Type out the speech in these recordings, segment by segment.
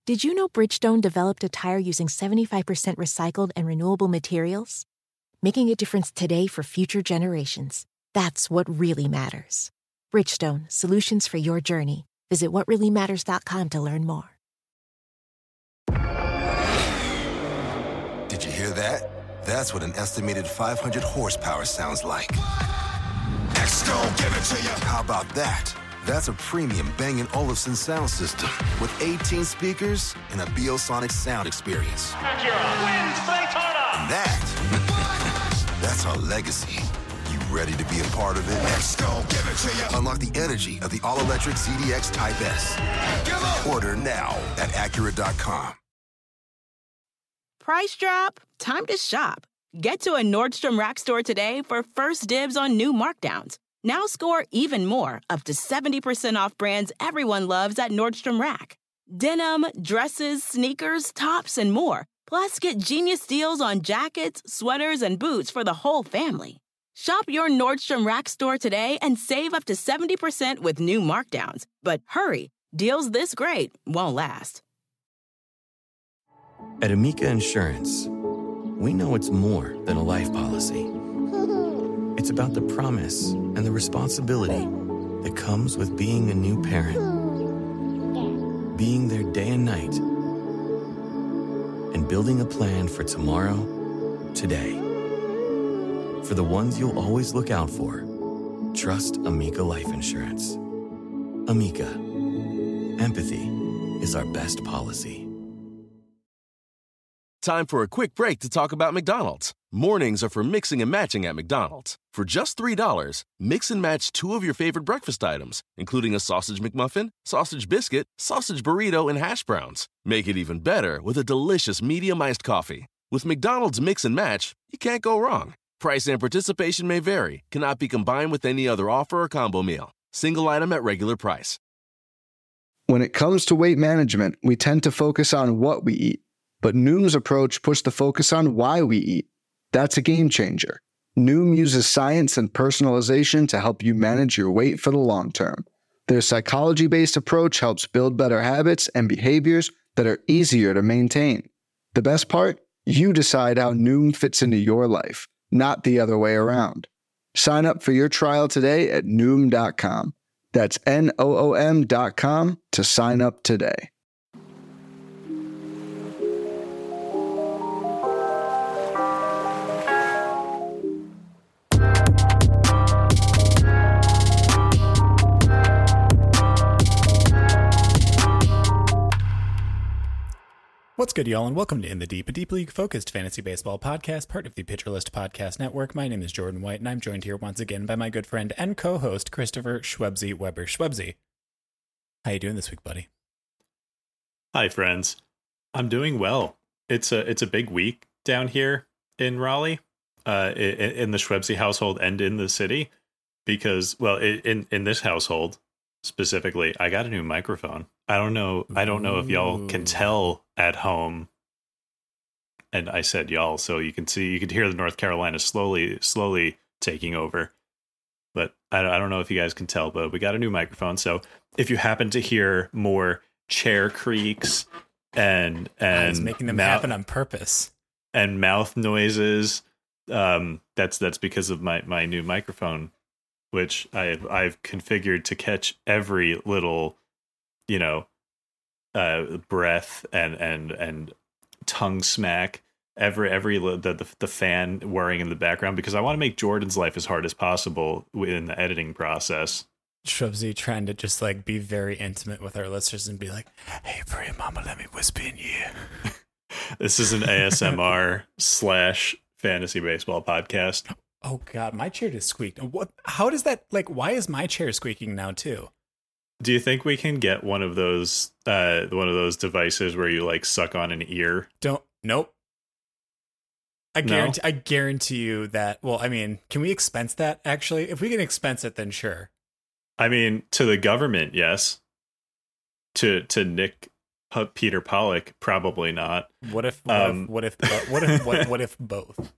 Did you know Bridgestone developed a tire using 75% recycled and renewable materials? Making a difference today for future generations. That's what really matters. Bridgestone, solutions for your journey. Visit whatreallymatters.com to learn more. Did you hear that? That's what an estimated 500 horsepower sounds like. X-Gon, give it to you. How about that? That's a premium Bang & Olufsen sound system with 18 speakers and a Biosonic sound experience. Acura wins Daytona. And that's our legacy. You ready to be a part of it? X-Gon, give it to you. Unlock the energy of the all-electric ZDX Type S. Order now at Acura.com. Price drop? Time to shop. Get to a Nordstrom Rack store today for first dibs on new markdowns. Now score even more, up to 70% off brands everyone loves at Nordstrom Rack. Denim, dresses, sneakers, tops, and more. Plus, get genius deals on jackets, sweaters, and boots for the whole family. Shop your Nordstrom Rack store today and save up to 70% with new markdowns. But hurry, deals this great won't last. At Amica Insurance, we know it's more than a life policy. It's about the promise and the responsibility that comes with being a new parent. Being there day and night. And building a plan for tomorrow, today. For the ones you'll always look out for, trust Amica Life Insurance. Amica. Empathy is our best policy. Time for a quick break to talk about McDonald's. Mornings are for mixing and matching at McDonald's. For just $3, mix and match 2 of your favorite breakfast items, including a sausage McMuffin, sausage biscuit, sausage burrito, and hash browns. Make it even better with a delicious medium iced coffee. With McDonald's Mix and Match, you can't go wrong. Price and participation may vary. Cannot be combined with any other offer or combo meal. Single item at regular price. When it comes to weight management, we tend to focus on what we eat. But Noom's approach puts the focus on why we eat. That's a game changer. Noom uses science and personalization to help you manage your weight for the long term. Their psychology-based approach helps build better habits and behaviors that are easier to maintain. The best part? You decide how Noom fits into your life, not the other way around. Sign up for your trial today at Noom.com. That's Noom.com to sign up today. What's good, y'all, and welcome to In the Deep, a deeply focused fantasy baseball podcast, part of the Pitcher List Podcast Network. My name is Jordan White, and I'm joined here once again by my good friend and co-host, Christopher Schwebzy Weber. Schwebzy, how you doing this week, buddy? Hi, friends. I'm doing well. It's a big week down here in Raleigh, in the Schwebzy household and in the city, because, well, in this household specifically, I got a new microphone. I don't know if y'all can tell at home. And I said y'all, so you could hear the North Carolina slowly taking over. But I don't know if you guys can tell, but we got a new microphone. So if you happen to hear more chair creaks and he's making them happen on purpose and mouth noises, that's because of my new microphone, which I've configured to catch every little, breath and tongue smack, the fan whirring in the background, because I want to make Jordan's life as hard as possible in the editing process. Schwebzy trying to just like be very intimate with our listeners and be like, "Hey, pretty mama, let me whisper in your ear." This is an ASMR / fantasy baseball podcast. Oh God, my chair just squeaked. What? How does that, like, why is my chair squeaking now too? Do you think we can get one of those devices where you like suck on an ear? Nope. I guarantee you that. Well, I mean, can we expense that? Actually, if we can expense it, then sure. I mean, to the government, yes. To Nick Peter Pollock, probably not. What if both?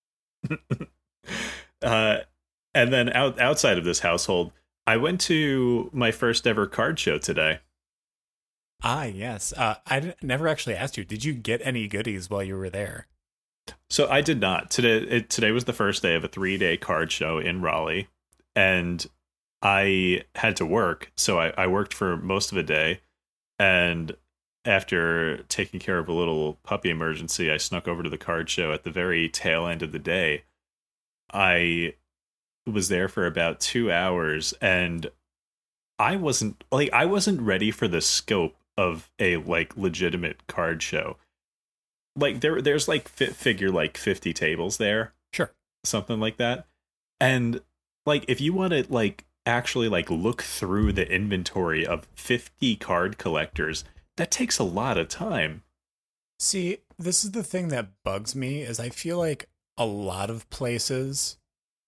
And then outside of this household, I went to my first ever card show today. Yes. Never actually asked you. Did you get any goodies while you were there? So I did not. Today was the first day of a 3-day card show in Raleigh, and I had to work. So I worked for most of the day, and after taking care of a little puppy emergency, I snuck over to the card show at the very tail end of the day. I was there for about 2 hours, and I wasn't ready for the scope of a like legitimate card show. Like there's like figure like 50 tables there. Sure. Something like that. And like if you want to like actually like look through the inventory of 50 card collectors, that takes a lot of time. See, this is the thing that bugs me is I feel like a lot of places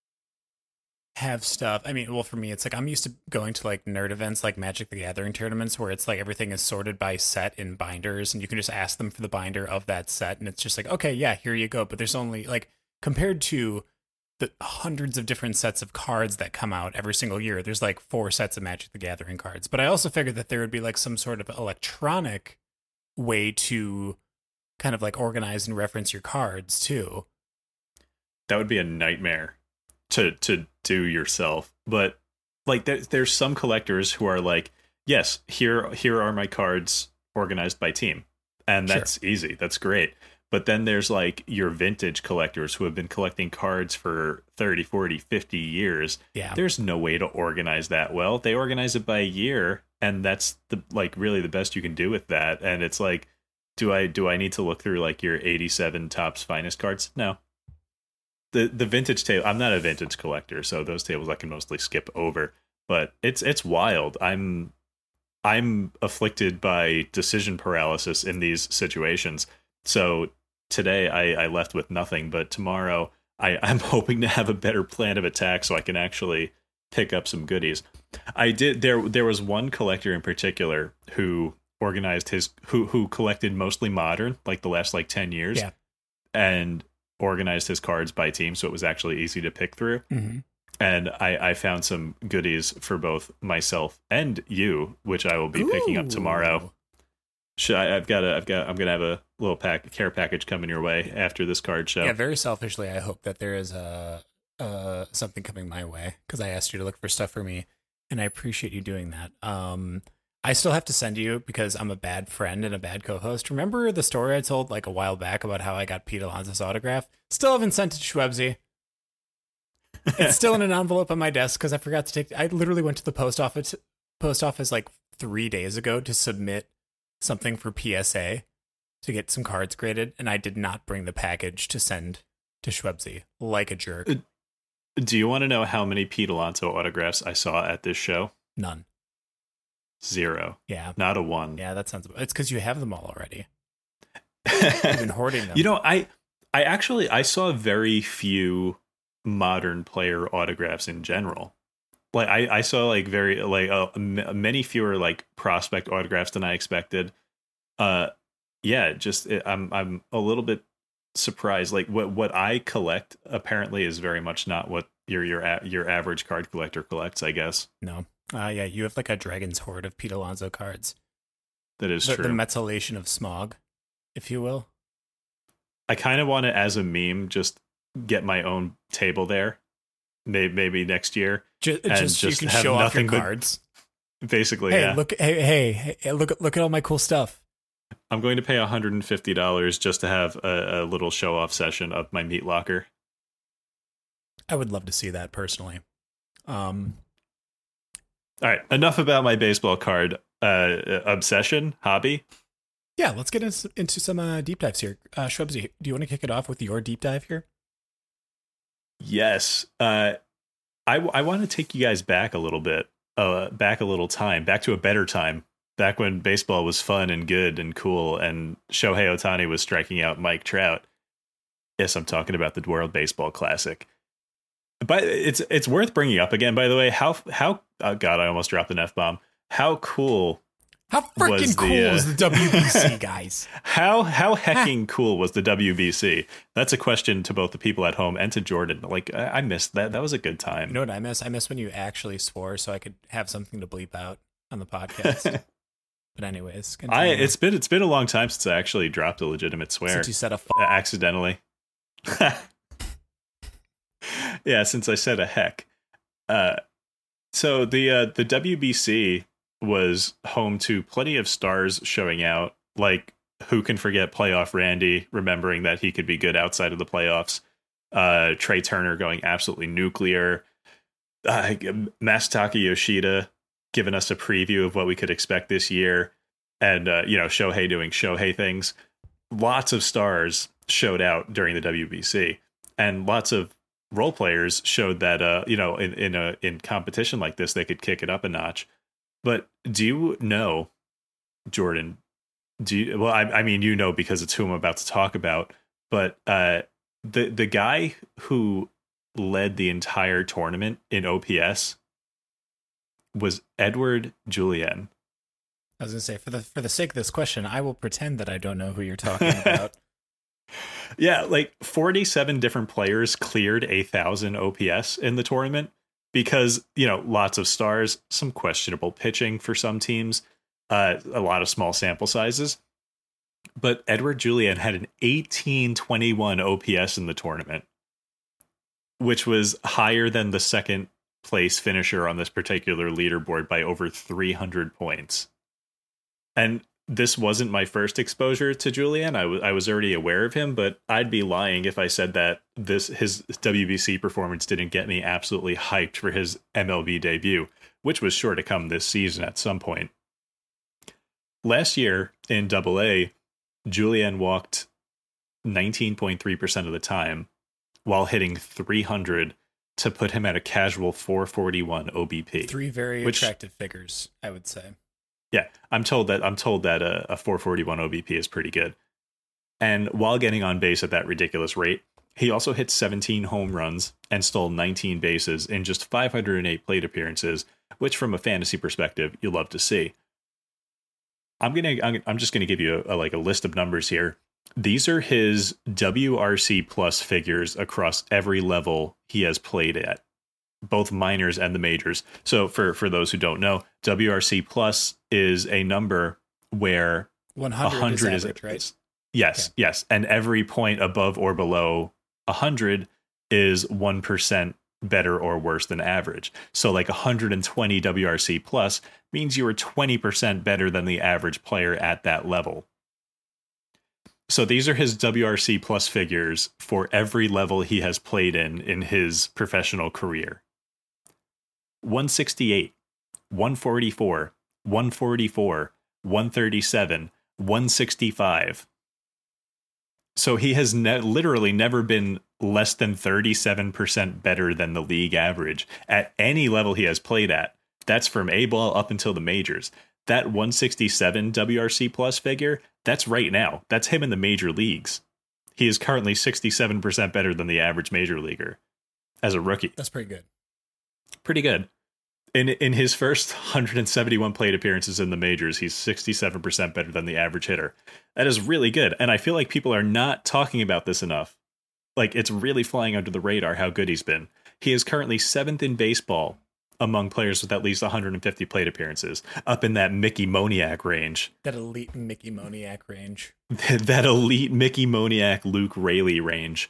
have stuff. I mean, well, for me, it's like I'm used to going to like nerd events like Magic the Gathering tournaments where it's like everything is sorted by set in binders and you can just ask them for the binder of that set. And it's just like, okay, yeah, here you go. But there's only like compared to the hundreds of different sets of cards that come out every single year, there's like 4 sets of Magic the Gathering cards. But I also figured that there would be like some sort of electronic way to kind of like organize and reference your cards too. That would be a nightmare to do yourself. But like there's some collectors who are like, yes, here are my cards organized by team, and that's easy, that's great. But then there's like your vintage collectors who have been collecting cards for 30, 40, 50 years. Yeah, there's no way to organize that well. They organize it by year, and that's the like really the best you can do with that. And it's like, do I need to look through like your 87 Topps Finest cards? No. The vintage table, I'm not a vintage collector, so those tables I can mostly skip over. But it's wild. I'm afflicted by decision paralysis in these situations. So today I left with nothing, but tomorrow I'm hoping to have a better plan of attack so I can actually pick up some goodies. I did. There was one collector in particular who organized who collected mostly modern, like the last like 10 years, and organized his cards by team, so it was actually easy to pick through. Mm-hmm. And I found some goodies for both myself and you, which I will be picking up tomorrow. I'm gonna have a little care package coming your way after this card show. Yeah, very selfishly, I hope that there is something coming my way because I asked you to look for stuff for me, and I appreciate you doing that. I still have to send you because I'm a bad friend and a bad co-host. Remember the story I told like a while back about how I got Pete Alonso's autograph? Still haven't sent it to Schwebzy. It's still in an envelope on my desk because I forgot to take. I literally went to the post office like 3 days ago to submit something for PSA to get some cards graded, and I did not bring the package to send to Schwebzy like a jerk. Do you want to know how many Pete Alonso autographs I saw at this show? None. 0. Yeah. Not a 1. Yeah, that sounds. It's because you have them all already. You've been hoarding them. You know, I saw very few modern player autographs in general. Like I saw like very like many fewer like prospect autographs than I expected. I'm a little bit surprised. Like what I collect apparently is very much not what your average card collector collects, I guess. No. Yeah, you have like a Dragon's Hoard of Pete Alonso cards. That is true. The methylation of smog, if you will. I kind of want to, as a meme, just get my own table there. Maybe next year. Just you can show off your cards. Basically, hey, yeah. Look at all my cool stuff. I'm going to pay $150 just to have a little show off session of my meat locker. I would love to see that personally. All right, enough about my baseball card obsession, hobby. Yeah, let's get into some deep dives here. Schwebzy, do you want to kick it off with your deep dive here? Yes. I want to take you guys back a little bit, back to a better time, back when baseball was fun and good and cool, and Shohei Ohtani was striking out Mike Trout. Yes, I'm talking about the World Baseball Classic. But it's worth bringing up again, by the way, how oh God, I almost dropped an F-bomb. How cool. How freaking cool is the WBC, guys? How hecking cool was the WBC? That's a question to both the people at home and to Jordan. Like, I missed that. That was a good time. You know what I miss? I miss when you actually swore so I could have something to bleep out on the podcast. But anyways, continue. It's been a long time since I actually dropped a legitimate swear. Since you said a accidentally. Yeah, since I said a heck. So the WBC was home to plenty of stars showing out, like who can forget playoff Randy, remembering that he could be good outside of the playoffs. Trey Turner going absolutely nuclear. Masataka Yoshida giving us a preview of what we could expect this year. And, Shohei doing Shohei things. Lots of stars showed out during the WBC. And lots of role players showed that, in competition like this, they could kick it up a notch. But do you know, Jordan, I mean, because it's who I'm about to talk about, but the guy who led the entire tournament in OPS was Edouard Julien. I was going to say, for the sake of this question, I will pretend that I don't know who you're talking about. Yeah, like 47 different players cleared 1,000 OPS in the tournament because, lots of stars, some questionable pitching for some teams, a lot of small sample sizes. But Edouard Julien had an 1821 OPS in the tournament, which was higher than the second place finisher on this particular leaderboard by over 300 points. And this wasn't my first exposure to Julien. I was already aware of him, but I'd be lying if I said that his WBC performance didn't get me absolutely hyped for his MLB debut, which was sure to come this season at some point. Last year in AA, Julien walked 19.3% of the time while hitting 300 to put him at a casual 441 OBP. Three very attractive figures, I would say. Yeah, I'm told that a 441 OBP is pretty good. And while getting on base at that ridiculous rate, he also hit 17 home runs and stole 19 bases in just 508 plate appearances, which from a fantasy perspective, you love to see. I'm just gonna give you a list of numbers here. These are his WRC plus figures across every level he has played at, both minors and the majors. So for those who don't know, WRC plus is a number where 100 is average, right? Yes, okay. Yes. And every point above or below 100 is 1% better or worse than average. So like 120 WRC plus means you are 20% better than the average player at that level. So these are his WRC plus figures for every level he has played in his professional career. 168, 144, 144, 137, 165. So he has literally never been less than 37% better than the league average at any level he has played at. That's from A-ball up until the majors. That 167 WRC plus figure, that's right now. That's him in the major leagues. He is currently 67% better than the average major leaguer as a rookie. That's pretty good. Pretty good. In his first 171 plate appearances in the majors, he's 67% better than the average hitter. That is really good. And I feel like people are not talking about this enough. Like, it's really flying under the radar how good he's been. He is currently 7th in baseball among players with at least 150 plate appearances, up in that Mickey Moniak range. That elite Mickey Moniak range. That elite Mickey Moniak, Luke Raley range.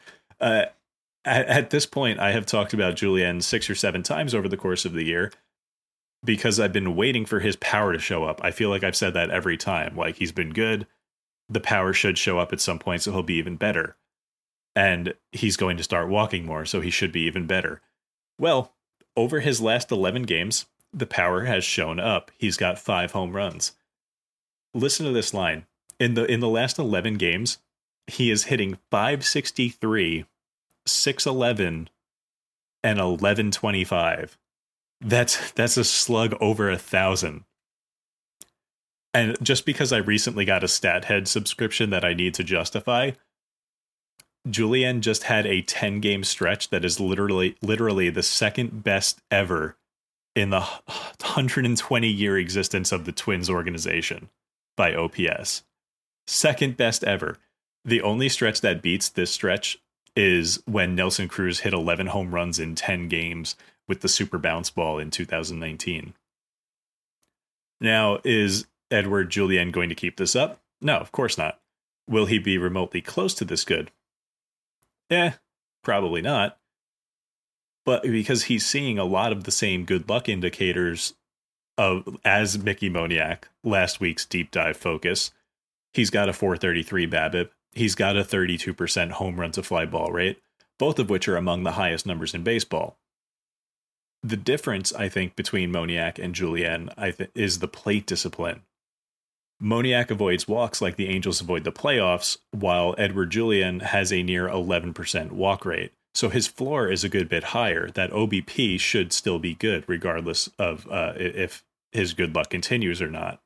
At this point, I have talked about Julien 6 or 7 times over the course of the year because I've been waiting for his power to show up. I feel like I've said that every time. Like, he's been good. The power should show up at some point, so he'll be even better. And he's going to start walking more, so he should be even better. Well, over his last 11 games, the power has shown up. He's got 5 home runs. Listen to this line. In the last 11 games, he is hitting 563, 611, and 1125. That's a slug over 1,000. And just because I recently got a StatHead subscription that I need to justify, Julien just had a 10-game stretch that is literally the second best ever in the 120-year existence of the Twins organization by OPS. Second best ever. The only stretch that beats this stretch is when Nelson Cruz hit 11 home runs in 10 games with the super bounce ball in 2019. Now, is Edouard Julien going to keep this up? No, of course not. Will he be remotely close to this good? Probably not. But because he's seeing a lot of the same good luck indicators as Mickey Moniak, last week's deep dive focus, he's got a 433 BABIP. He's got a 32% home run to fly ball rate, both of which are among the highest numbers in baseball. The difference, I think, between Moniak and Julien is the plate discipline. Moniak avoids walks like the Angels avoid the playoffs, while Edouard Julien has a near 11% walk rate. So his floor is a good bit higher. That OBP should still be good, regardless of if his good luck continues or not.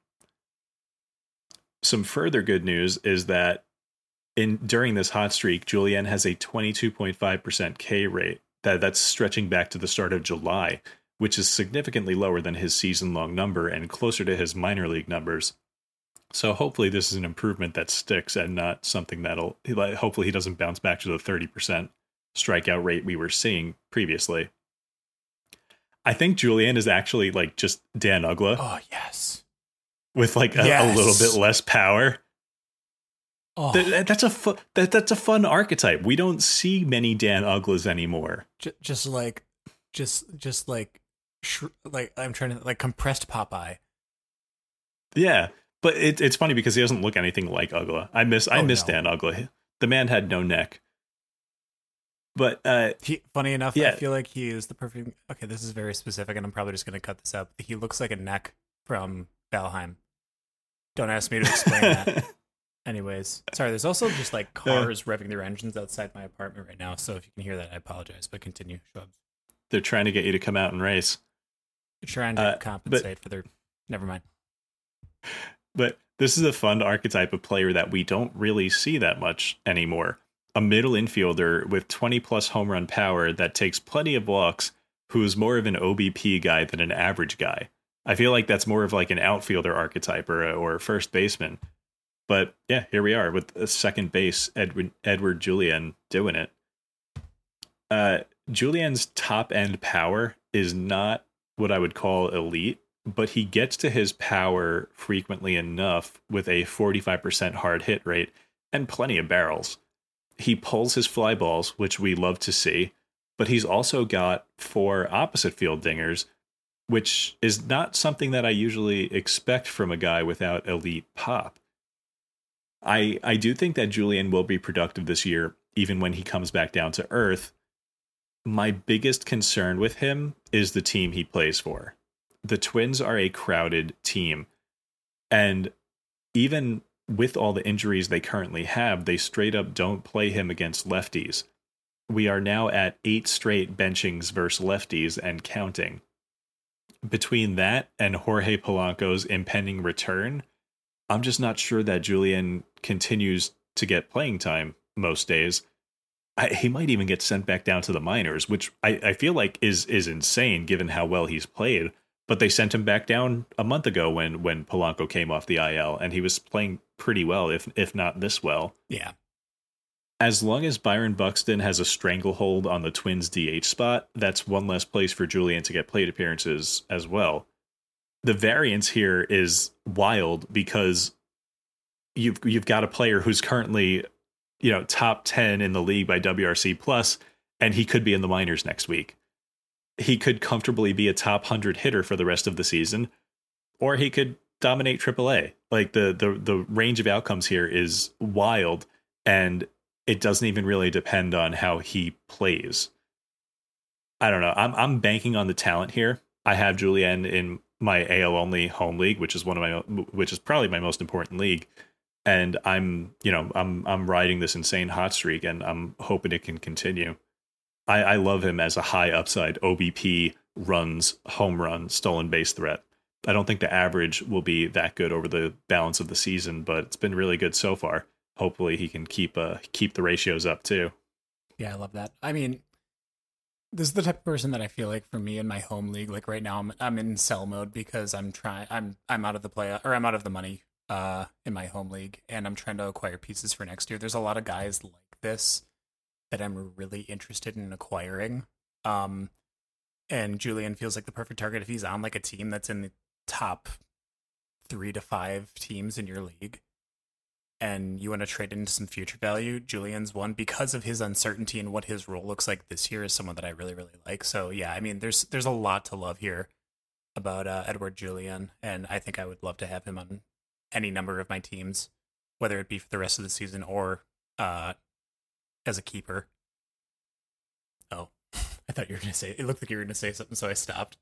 Some further good news is that during this hot streak, Julien has a 22.5% K rate. That's stretching back to the start of July, which is significantly lower than his season-long number and closer to his minor league numbers. So hopefully this is an improvement that sticks and not something hopefully he doesn't bounce back to the 30% strikeout rate we were seeing previously. I think Julien is actually like just Dan Uggla. Oh, yes. With like a little bit less power. Oh. That's a fun archetype. We don't see many Dan Ugglas anymore. Just like I'm trying to like compressed Popeye. Yeah, but it's funny because he doesn't look anything like Uggla. I miss Dan Uggla. The man had no neck. But funny enough, I feel like he is the perfect. Okay, this is very specific, and I'm probably just going to cut this up. He looks like a neck from Valheim. Don't ask me to explain that. Anyways, sorry. There's also just like cars revving their engines outside my apartment right now. So if you can hear that, I apologize. But continue, Schwabs. They're trying to get you to come out and race. They're trying to compensate for their. Never mind. But this is a fun archetype of player that we don't really see that much anymore. A middle infielder with 20 plus home run power that takes plenty of walks, who's more of an OBP guy than an average guy. I feel like that's more of like an outfielder archetype or first baseman. But yeah, here we are with a second base, Edouard Julien doing it. Julien's top end power is not what I would call elite, but he gets to his power frequently enough with a 45% hard hit rate and plenty of barrels. He pulls his fly balls, which we love to see, but he's also got 4 opposite field dingers, which is not something that I usually expect from a guy without elite pop. I do think that Julien will be productive this year, even when he comes back down to earth. My biggest concern with him is the team he plays for. The Twins are a crowded team, and even with all the injuries they currently have, they straight up don't play him against lefties. We are now at 8 straight benchings versus lefties and counting. Between that and Jorge Polanco's impending return, I'm just not sure that Julien continues to get playing time most days. He might even get sent back down to the minors, which I feel like is insane given how well he's played. But they sent him back down a month ago when Polanco came off the IL, and he was playing pretty well, if not this well. Yeah. As long as Byron Buxton has a stranglehold on the Twins DH spot, that's one less place for Julien to get plate appearances as well. The variance here is wild because you've got a player who's currently, top 10 in the league by WRC plus, and he could be in the minors next week. He could comfortably be a top 100 hitter for the rest of the season, or he could dominate AAA. Like the range of outcomes here is wild, and it doesn't even really depend on how he plays. I don't know. I'm banking on the talent here. I have Julien in my AL only home league, which is probably my most important league. And I'm riding this insane hot streak, and I'm hoping it can continue. I love him as a high upside OBP, runs, home run, stolen base threat. I don't think the average will be that good over the balance of the season, but it's been really good so far. Hopefully he can keep the ratios up too. Yeah, I love that. I mean, this is the type of person that I feel like for me in my home league, like right now I'm in sell mode because I'm out of the I'm out of the money in my home league, and I'm trying to acquire pieces for next year. There's a lot of guys like this that I'm really interested in acquiring. And Julien feels like the perfect target if he's on like a team that's in the top 3 to 5 teams in your league and you want to trade into some future value, Julian's one because of his uncertainty and what his role looks like this year is someone that I really, really like. So yeah, I mean, there's a lot to love here about Edouard Julien, and I think I would love to have him on any number of my teams, whether it be for the rest of the season or as a keeper. Oh, I thought you were going to say, it looked like you were going to say something, so I stopped.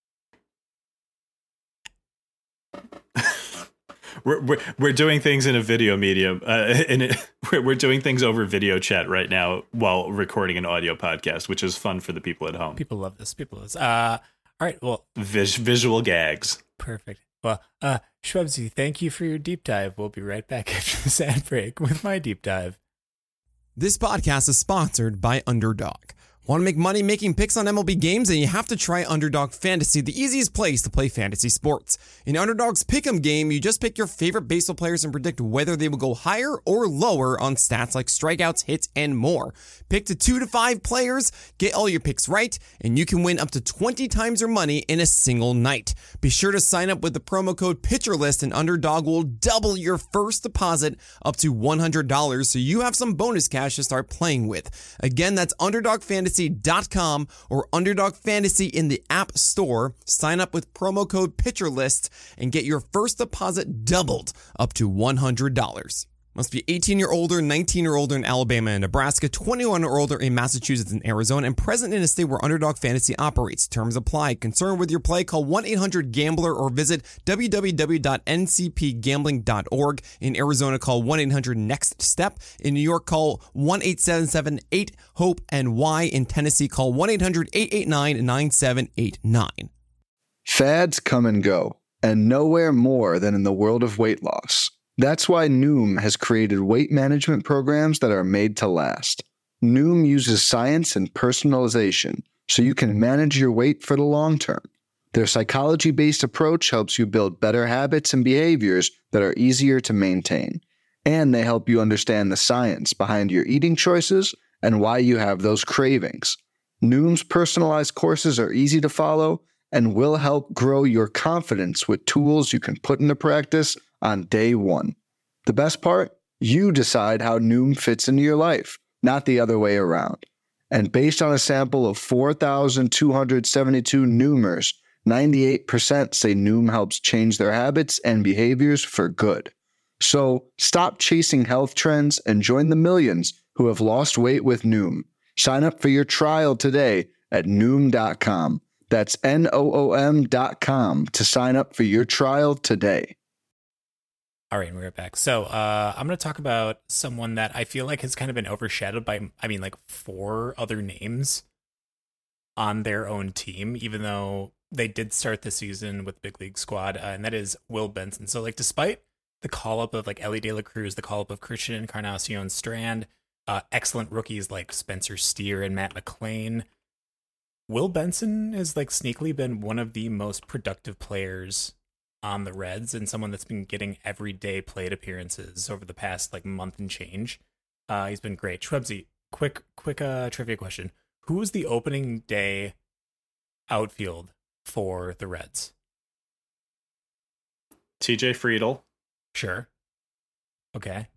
We're doing things in a video medium. We're doing things over video chat right now while recording an audio podcast, which is fun for the people at home. People love this. All right. Well, visual gags. Perfect. Well, Schwebzy, thank you for your deep dive. We'll be right back after this ad break with my deep dive. This podcast is sponsored by Underdog. Want to make money making picks on MLB games? And you have to try Underdog Fantasy, the easiest place to play fantasy sports. In Underdog's Pick'em game, you just pick your favorite baseball players and predict whether they will go higher or lower on stats like strikeouts, hits, and more. Pick to 2 to 5 players, get all your picks right, and you can win up to 20 times your money in a single night. Be sure to sign up with the promo code PitcherList, and Underdog will double your first deposit up to $100, so you have some bonus cash to start playing with. Again, that's UnderdogFantasy.com or Underdog Fantasy in the App Store. Sign up with promo code PitcherList and get your first deposit doubled up to $100. Must be 18 or older, 19 or older in Alabama and Nebraska, 21 or older in Massachusetts and Arizona, and present in a state where Underdog Fantasy operates. Terms apply. Concerned with your play? Call 1-800-GAMBLER or visit www.ncpgambling.org. In Arizona, call 1-800-NEXT-STEP. In New York, call 1-877-8-HOPE-NY. In Tennessee, call 1-800-889-9789. Fads come and go, and nowhere more than in the world of weight loss. That's why Noom has created weight management programs that are made to last. Noom uses science and personalization so you can manage your weight for the long term. Their psychology-based approach helps you build better habits and behaviors that are easier to maintain. And they help you understand the science behind your eating choices and why you have those cravings. Noom's personalized courses are easy to follow and will help grow your confidence with tools you can put into practice on day one. The best part? You decide how Noom fits into your life, not the other way around. And based on a sample of 4,272 Noomers, 98% say Noom helps change their habits and behaviors for good. So stop chasing health trends and join the millions who have lost weight with Noom. Sign up for your trial today at Noom.com. That's Noom.com to sign up for your trial today. All right, we're back. So I'm going to talk about someone that I feel like has kind of been overshadowed by, 4 other names on their own team, even though they did start the season with Big League squad, and that is Will Benson. So, despite the call-up of, Elly De La Cruz, the call-up of Christian Encarnacion Strand, excellent rookies like Spencer Steer and Matt McLean, Will Benson has, sneakily been one of the most productive players on the Reds and someone that's been getting everyday plate appearances over the past month and change. He's been great. Schwebzy, quick trivia question. Who was the opening day outfield for the Reds? TJ Friedl. Sure. Okay.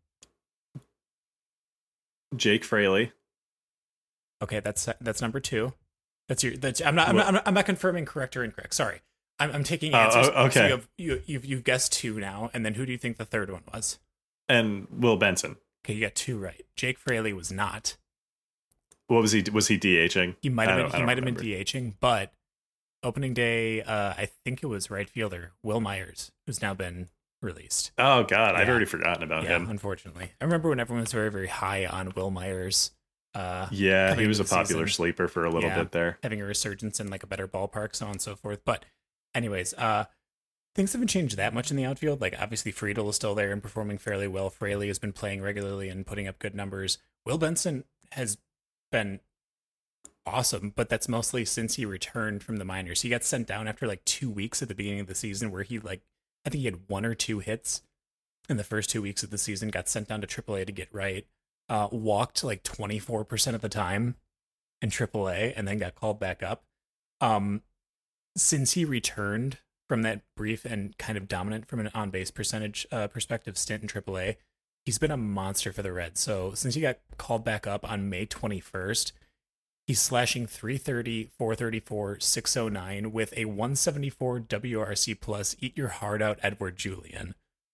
Jake Fraley. Okay, that's number 2. I'm not confirming correct or incorrect. Sorry. I'm taking answers. Okay. So you've guessed 2 now, and then who do you think the third one was? And Will Benson. Okay, you got 2 right. Jake Fraley was not. What was he? Was he DHing? He might have been DHing, but opening day, I think it was right fielder Will Myers, who's now been released. Oh God, yeah. I'd already forgotten about him. Unfortunately, I remember when everyone was very, very high on Will Myers. He was a popular sleeper for a little bit there, having a resurgence in a better ballpark, so on and so forth. But anyways, things haven't changed that much in the outfield. Obviously, Friedl is still there and performing fairly well. Fraley has been playing regularly and putting up good numbers. Will Benson has been awesome, but that's mostly since he returned from the minors. He got sent down after 2 weeks at the beginning of the season where he I think he had 1 or 2 hits in the first 2 weeks of the season, got sent down to AAA to get right, walked 24% of the time in AAA, and then got called back up. Since he returned from that brief and kind of dominant from an on-base percentage perspective stint in AAA, he's been a monster for the Reds. So since he got called back up on May 21st, he's slashing .330, .434, .609 with a 174 WRC plus. Eat your heart out, Edward Julian.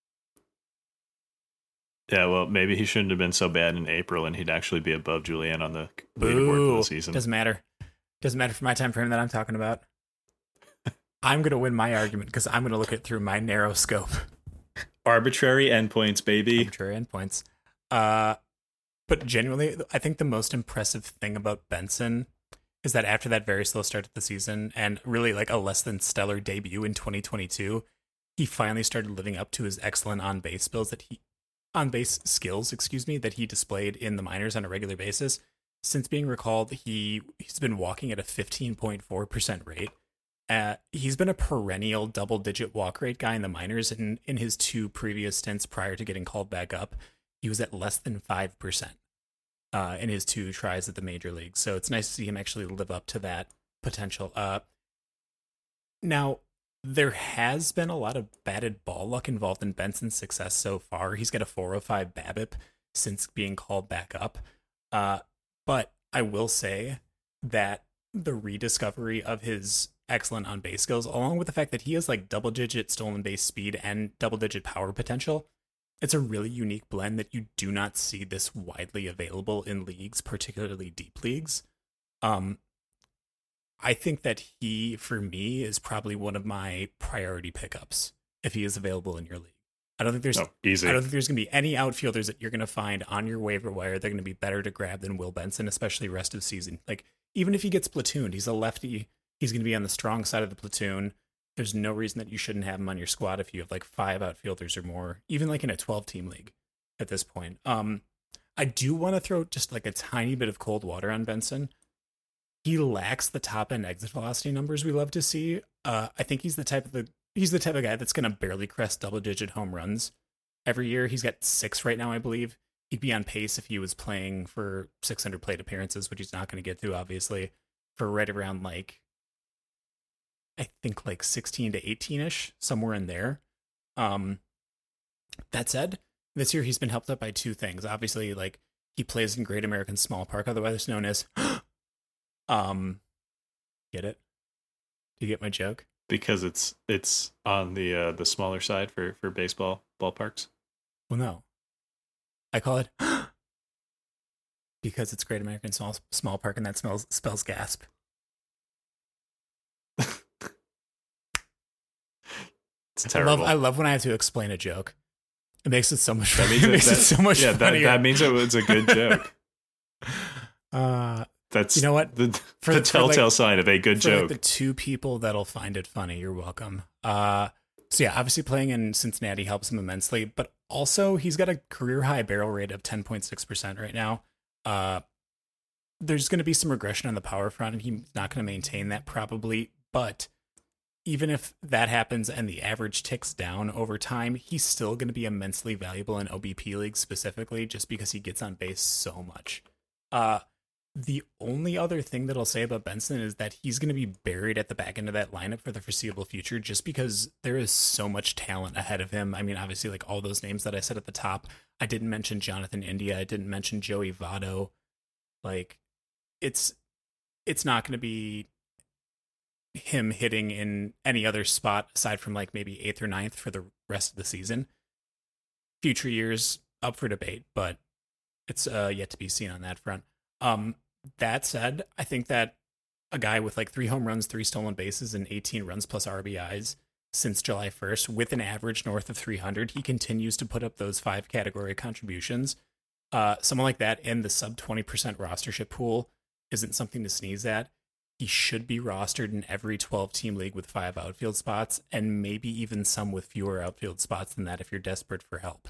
Yeah, well, maybe he shouldn't have been so bad in April, and he'd actually be above Julian on the leaderboard for the season. Doesn't matter. Doesn't matter for my time frame that I'm talking about. I'm going to win my argument because I'm going to look at through my narrow scope. Arbitrary endpoints, baby. Arbitrary endpoints. But genuinely, I think the most impressive thing about Benson is that after that very slow start to the season and really like a less than stellar debut in 2022, he finally started living up to his excellent on-base skills that he displayed in the minors on a regular basis. Since being recalled, he's been walking at a 15.4% rate. He's been a perennial double-digit walk rate guy in the minors, and in his 2 previous stints prior to getting called back up, he was at less than 5% in his 2 tries at the major leagues. So it's nice to see him actually live up to that potential. Now, there has been a lot of batted ball luck involved in Benson's success so far. He's got a 405 BABIP since being called back up. But I will say that the rediscovery of his excellent on-base skills, along with the fact that he has like double-digit stolen base speed and double-digit power potential, it's a really unique blend that you do not see this widely available in leagues, particularly deep leagues. I think that he, for me, is probably one of my priority pickups if he is available in your league. I don't think there's going to be any outfielders that you're going to find on your waiver wire they're going to be better to grab than Will Benson, especially rest of season. Like, even if he gets platooned, he's a lefty. He's going to be on the strong side of the platoon. There's no reason that you shouldn't have him on your squad if you have like 5 outfielders or more, even like in a 12-team league at this point. I do want to throw just like a tiny bit of cold water on Benson. He lacks the top end exit velocity numbers we love to see. I think he's the type of guy that's going to barely crest double-digit home runs every year. He's got 6 right now, I believe. He'd be on pace if he was playing for 600 plate appearances, which he's not going to get to, obviously, for right around like, I think like 16 to 18-ish, somewhere in there. That said, this year he's been helped up by 2 things. Obviously, like, he plays in Great American Small Park, otherwise known as get it? Do you get my joke? Because it's on the smaller side for baseball ballparks. Well, no. I call it because it's Great American Small Park, and that spells gasp. It's terrible. I love when I have to explain a joke. It makes it so much funnier. That means it was a good joke. That's, you know what, the telltale sign of a good joke. Like the 2 people that'll find it funny, you're welcome. So yeah, obviously playing in Cincinnati helps him immensely, but also he's got a career high barrel rate of 10.6% right now. There's going to be some regression on the power front, and he's not going to maintain that probably, but even if that happens and the average ticks down over time, he's still going to be immensely valuable in OBP leagues specifically, just because he gets on base so much. The only other thing that I'll say about Benson is that he's going to be buried at the back end of that lineup for the foreseeable future, just because there is so much talent ahead of him. I mean, obviously, like all those names that I said at the top, I didn't mention Jonathan India. I didn't mention Joey Votto. Like, it's not going to be him hitting in any other spot aside from like maybe 8th or 9th for the rest of the season. Future years up for debate, but it's yet to be seen on that front. That said, I think that a guy with like 3 home runs, 3 stolen bases, and 18 runs plus RBIs since July 1st, with an average north of 300, he continues to put up those 5 category contributions. Someone like that in the sub 20% rostership pool isn't something to sneeze at. He should be rostered in every 12-team league with 5 outfield spots, and maybe even some with fewer outfield spots than that if you're desperate for help.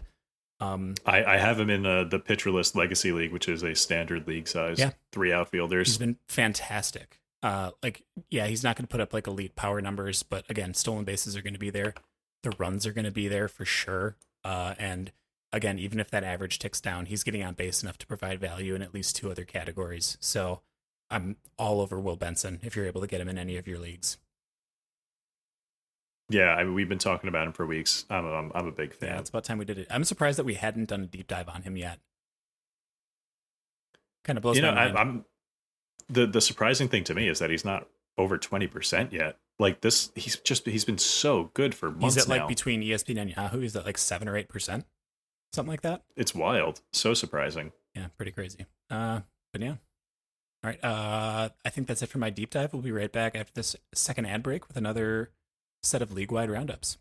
I have him in the Pitcher List Legacy League, which is a standard league size. Yeah. 3 outfielders. He's been fantastic. He's not going to put up like elite power numbers, but again, stolen bases are going to be there. The runs are going to be there for sure. And again, even if that average ticks down, he's getting on base enough to provide value in at least 2 other categories. So I'm all over Will Benson if you're able to get him in any of your leagues. Yeah, I mean, we've been talking about him for weeks. I'm a big fan. Yeah, it's about time we did it. I'm surprised that we hadn't done a deep dive on him yet. Kind of blows my mind. I'm the surprising thing to me is that he's not over 20% yet. Like this, he's been so good for months now. He's at like between ESPN and Yahoo, he's at like 7 or 8%, something like that. It's wild, so surprising. Yeah, pretty crazy. But yeah. All right, I think that's it for my deep dive. We'll be right back after this second ad break with another set of league-wide roundups.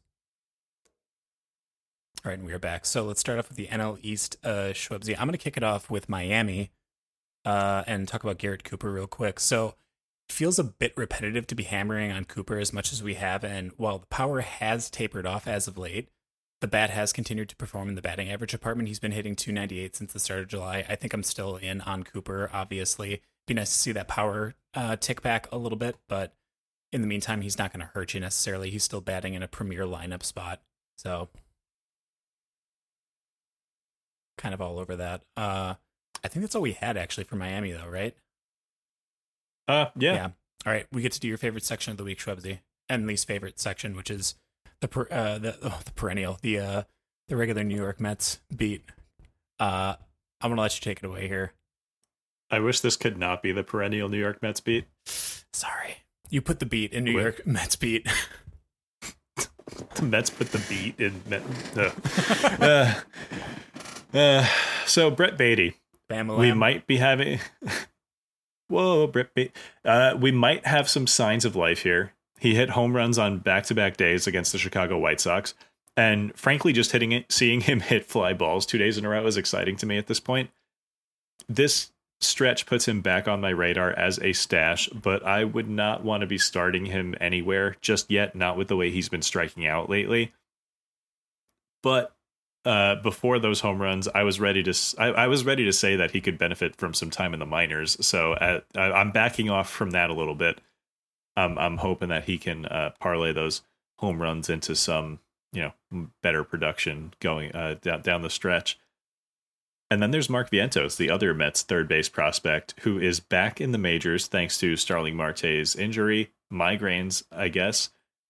All right, and we are back. So let's start off with the NL East, Schwebzy. I'm going to kick it off with Miami and talk about Garrett Cooper real quick. So it feels a bit repetitive to be hammering on Cooper as much as we have, and while the power has tapered off as of late, the bat has continued to perform in the batting average department. He's been hitting .298 since the start of July. I think I'm still in on Cooper, obviously. Be nice to see that power tick back a little bit, but in the meantime, he's not going to hurt you necessarily. He's still batting in a premier lineup spot. So kind of all over that. I think that's all we had actually for Miami though, right? Yeah. All right, we get to do your favorite section of the week, Schwebzy, and least favorite section, which is the perennial, the regular New York Mets beat. I'm going to let you take it away here. I wish this could not be the perennial New York Mets beat. Sorry. You put the beat in New York Mets beat. The Mets put the beat in. So Brett Beatty. We might be having. Whoa, Brett Beatty. We might have some signs of life here. He hit home runs on back-to-back days against the Chicago White Sox, and frankly, just seeing him hit fly balls 2 days in a row is exciting to me at this point. This stretch puts him back on my radar as a stash, but I would not want to be starting him anywhere just yet, not with the way he's been striking out lately. But before those home runs, I was ready to say that he could benefit from some time in the minors. So I'm backing off from that a little bit. I'm hoping that he can parlay those home runs into some better production going down the stretch. And then there's Mark Vientos, the other Mets third base prospect, who is back in the majors thanks to Starling Marte's injury, migraines, I guess.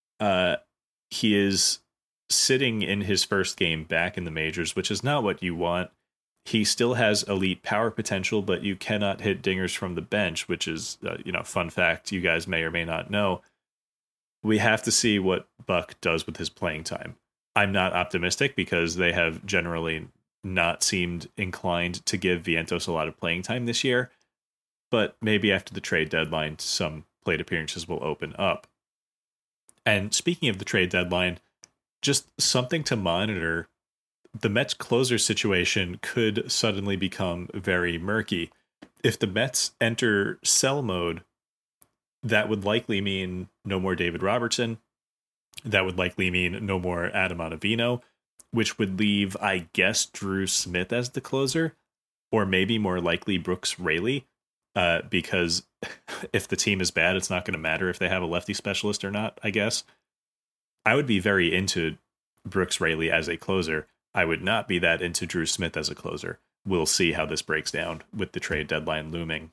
He is sitting in his first game back in the majors, which is not what you want. He still has elite power potential, but you cannot hit dingers from the bench, which is, fun fact you guys may or may not know. We have to see what Buck does with his playing time. I'm not optimistic because they have generally not seemed inclined to give Vientos a lot of playing time this year, but maybe after the trade deadline, some plate appearances will open up. And speaking of the trade deadline, just something to monitor. The Mets closer situation could suddenly become very murky. If the Mets enter sell mode, that would likely mean no more David Robertson. That would likely mean no more Adam Ottavino, which would leave, I guess, Drew Smith as the closer, or maybe more likely Brooks Raley, because if the team is bad, it's not going to matter if they have a lefty specialist or not, I guess. I would be very into Brooks Raley as a closer. I would not be that into Drew Smith as a closer. We'll see how this breaks down with the trade deadline looming.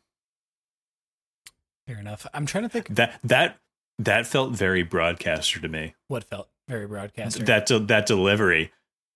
Fair enough. I'm trying to think. That felt very broadcaster to me. What felt very broadcaster? That delivery.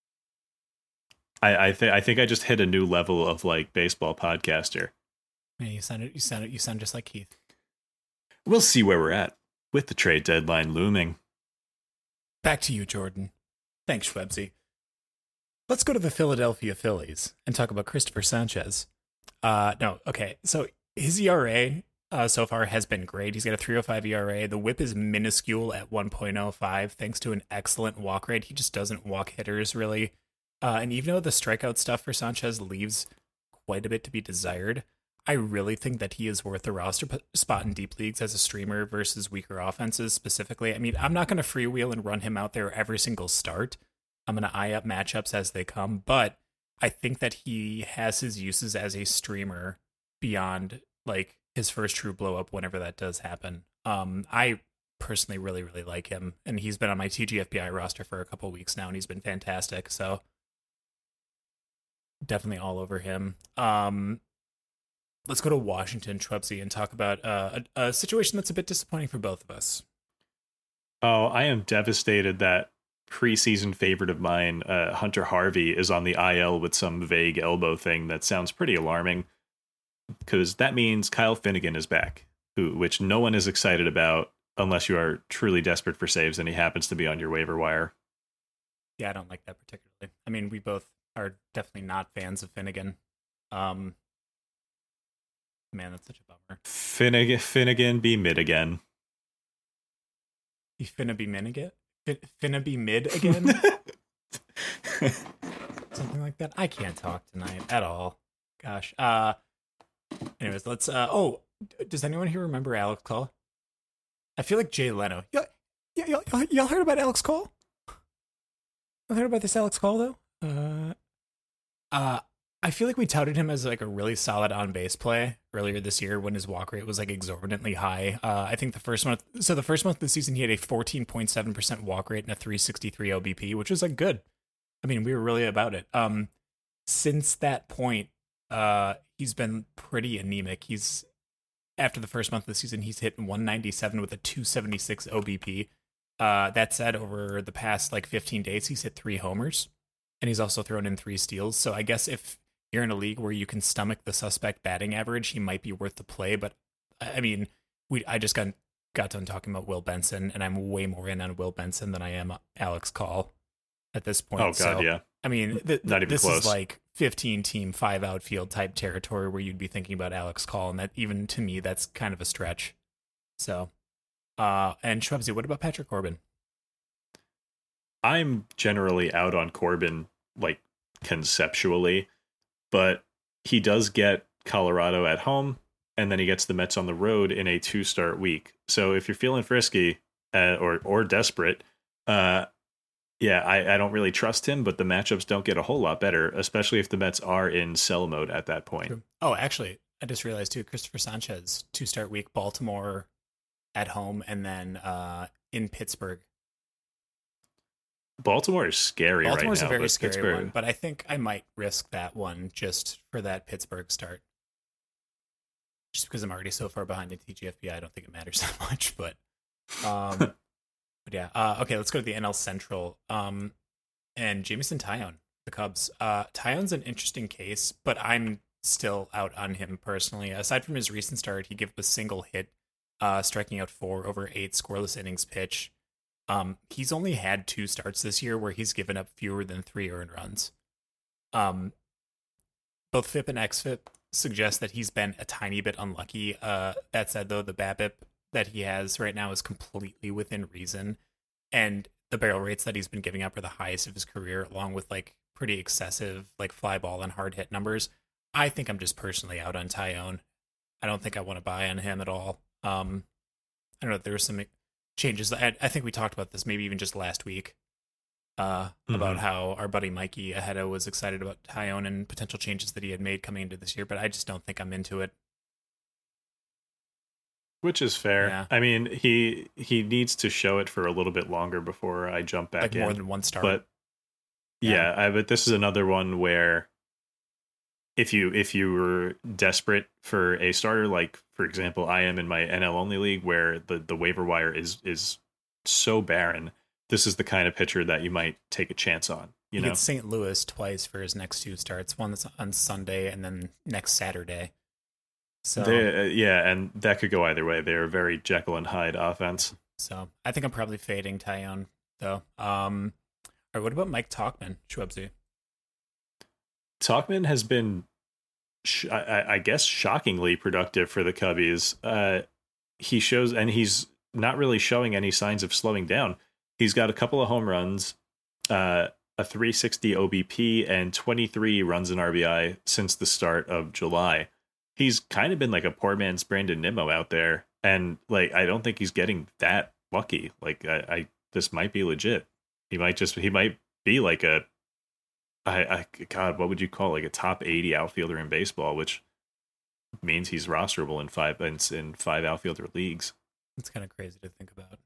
I think I just hit a new level of like baseball podcaster. Yeah, you sound just like Keith. We'll see where we're at with the trade deadline looming. Back to you, Jordan. Thanks, Schwebzy. Let's go to the Philadelphia Phillies and talk about Christopher Sanchez. So his ERA so far has been great. He's got a 3.05 ERA. The whip is minuscule at 1.05 thanks to an excellent walk rate. He just doesn't walk hitters really. And even though the strikeout stuff for Sanchez leaves quite a bit to be desired, I really think that he is worth a roster spot in deep leagues as a streamer versus weaker offenses specifically. I mean, I'm not going to freewheel and run him out there every single start. I'm going to eye up matchups as they come, but I think that he has his uses as a streamer beyond like his first true blow up whenever that does happen. I personally really, really like him, and he's been on my TGFBI roster for a couple weeks now, and he's been fantastic. So definitely all over him. Let's go to Washington, Schwebzy, and talk about a situation that's a bit disappointing for both of us. Oh, I am devastated that preseason favorite of mine, Hunter Harvey, is on the IL with some vague elbow thing that sounds pretty alarming, because that means Kyle Finnegan is back, which no one is excited about unless you are truly desperate for saves and he happens to be on your waiver wire. Yeah, I don't like that particularly. I mean, we both are definitely not fans of Finnegan. Man, that's such a bummer. Finnegan be mid again. You finna be mid again? Finna be mid again? Something like that. I can't talk tonight at all. Gosh. Anyways, let's does anyone here remember Alex Call? I feel like Jay Leno. Y'all heard about Alex Call? Y'all heard about this Alex Call though? I feel like we touted him as like a really solid on-base play earlier this year when his walk rate was like exorbitantly high. I think the first month of the season, he had a 14.7% walk rate and a 363 OBP, which was like good. I mean, we were really about it. Since that point, he's been pretty anemic. After the first month of the season, he's hit 197 with a 276 OBP. That said, over the past like 15 days, he's hit 3 homers and he's also thrown in 3 steals. So I guess if you're in a league where you can stomach the suspect batting average, he might be worth the play. But I mean, I just got done talking about Will Benson, and I'm way more in on Will Benson than I am Alex Call at this point. Oh God, yeah. I mean, not even this close. Is like 15-team 5 outfield type territory where you'd be thinking about Alex Call, and that even to me, that's kind of a stretch. So, and Schwebzy, what about Patrick Corbin? I'm generally out on Corbin, like conceptually, but he does get Colorado at home, and then he gets the Mets on the road in a 2-start week. So if you're feeling frisky or desperate, I don't really trust him, but the matchups don't get a whole lot better, especially if the Mets are in sell mode at that point. True. Oh, actually, I just realized too, Christopher Sanchez, 2-start week, Baltimore at home, and then in Pittsburgh. Baltimore is scary right now. Baltimore's a very scary one, but I think I might risk that one just for that Pittsburgh start. Just because I'm already so far behind in TGFBI, I don't think it matters that much, but yeah. Okay, let's go to the NL Central. And Jameson Taillon, the Cubs. Taillon's an interesting case, but I'm still out on him personally. Aside from his recent start, he gave up a single hit, striking out 4 over 8 scoreless innings pitch. He's only had 2 starts this year where he's given up fewer than 3 earned runs. Both FIP and XFIP suggest that he's been a tiny bit unlucky. That said, though, the BABIP that he has right now is completely within reason, and the barrel rates that he's been giving up are the highest of his career, along with like pretty excessive like fly ball and hard hit numbers. I think I'm just personally out on Taillon. I don't think I want to buy on him at all. I don't know. There were some changes. I think we talked about this maybe even just last week about how our buddy Mikey Ahedo was excited about Taillon and potential changes that he had made coming into this year, but I just don't think I'm into it. Which is fair. Yeah. I mean, he needs to show it for a little bit longer before I jump back like in. More than one start. But but this is another one where if you were desperate for a starter, like for example, I am in my NL only league where the waiver wire is so barren, this is the kind of pitcher that you might take a chance on. You know, gets St. Louis twice for his next 2 starts. One that's on Sunday and then next Saturday. So and that could go either way. They're a very Jekyll and Hyde offense. So I think I'm probably fading Taillon though. Or what about Mike Tauchman, Schwebzy? Tauchman has been, I guess, shockingly productive for the Cubbies. He shows, and he's not really showing any signs of slowing down. He's got a couple of home runs, a 360 OBP, and 23 runs in RBI since the start of July. He's kind of been like a poor man's Brandon Nimmo out there, and like I don't think he's getting that lucky. Like this might be legit. He might be like a God, what would you call like a top 80 outfielder in baseball, which means he's rosterable in 5 outfielder leagues. It's kind of crazy to think about.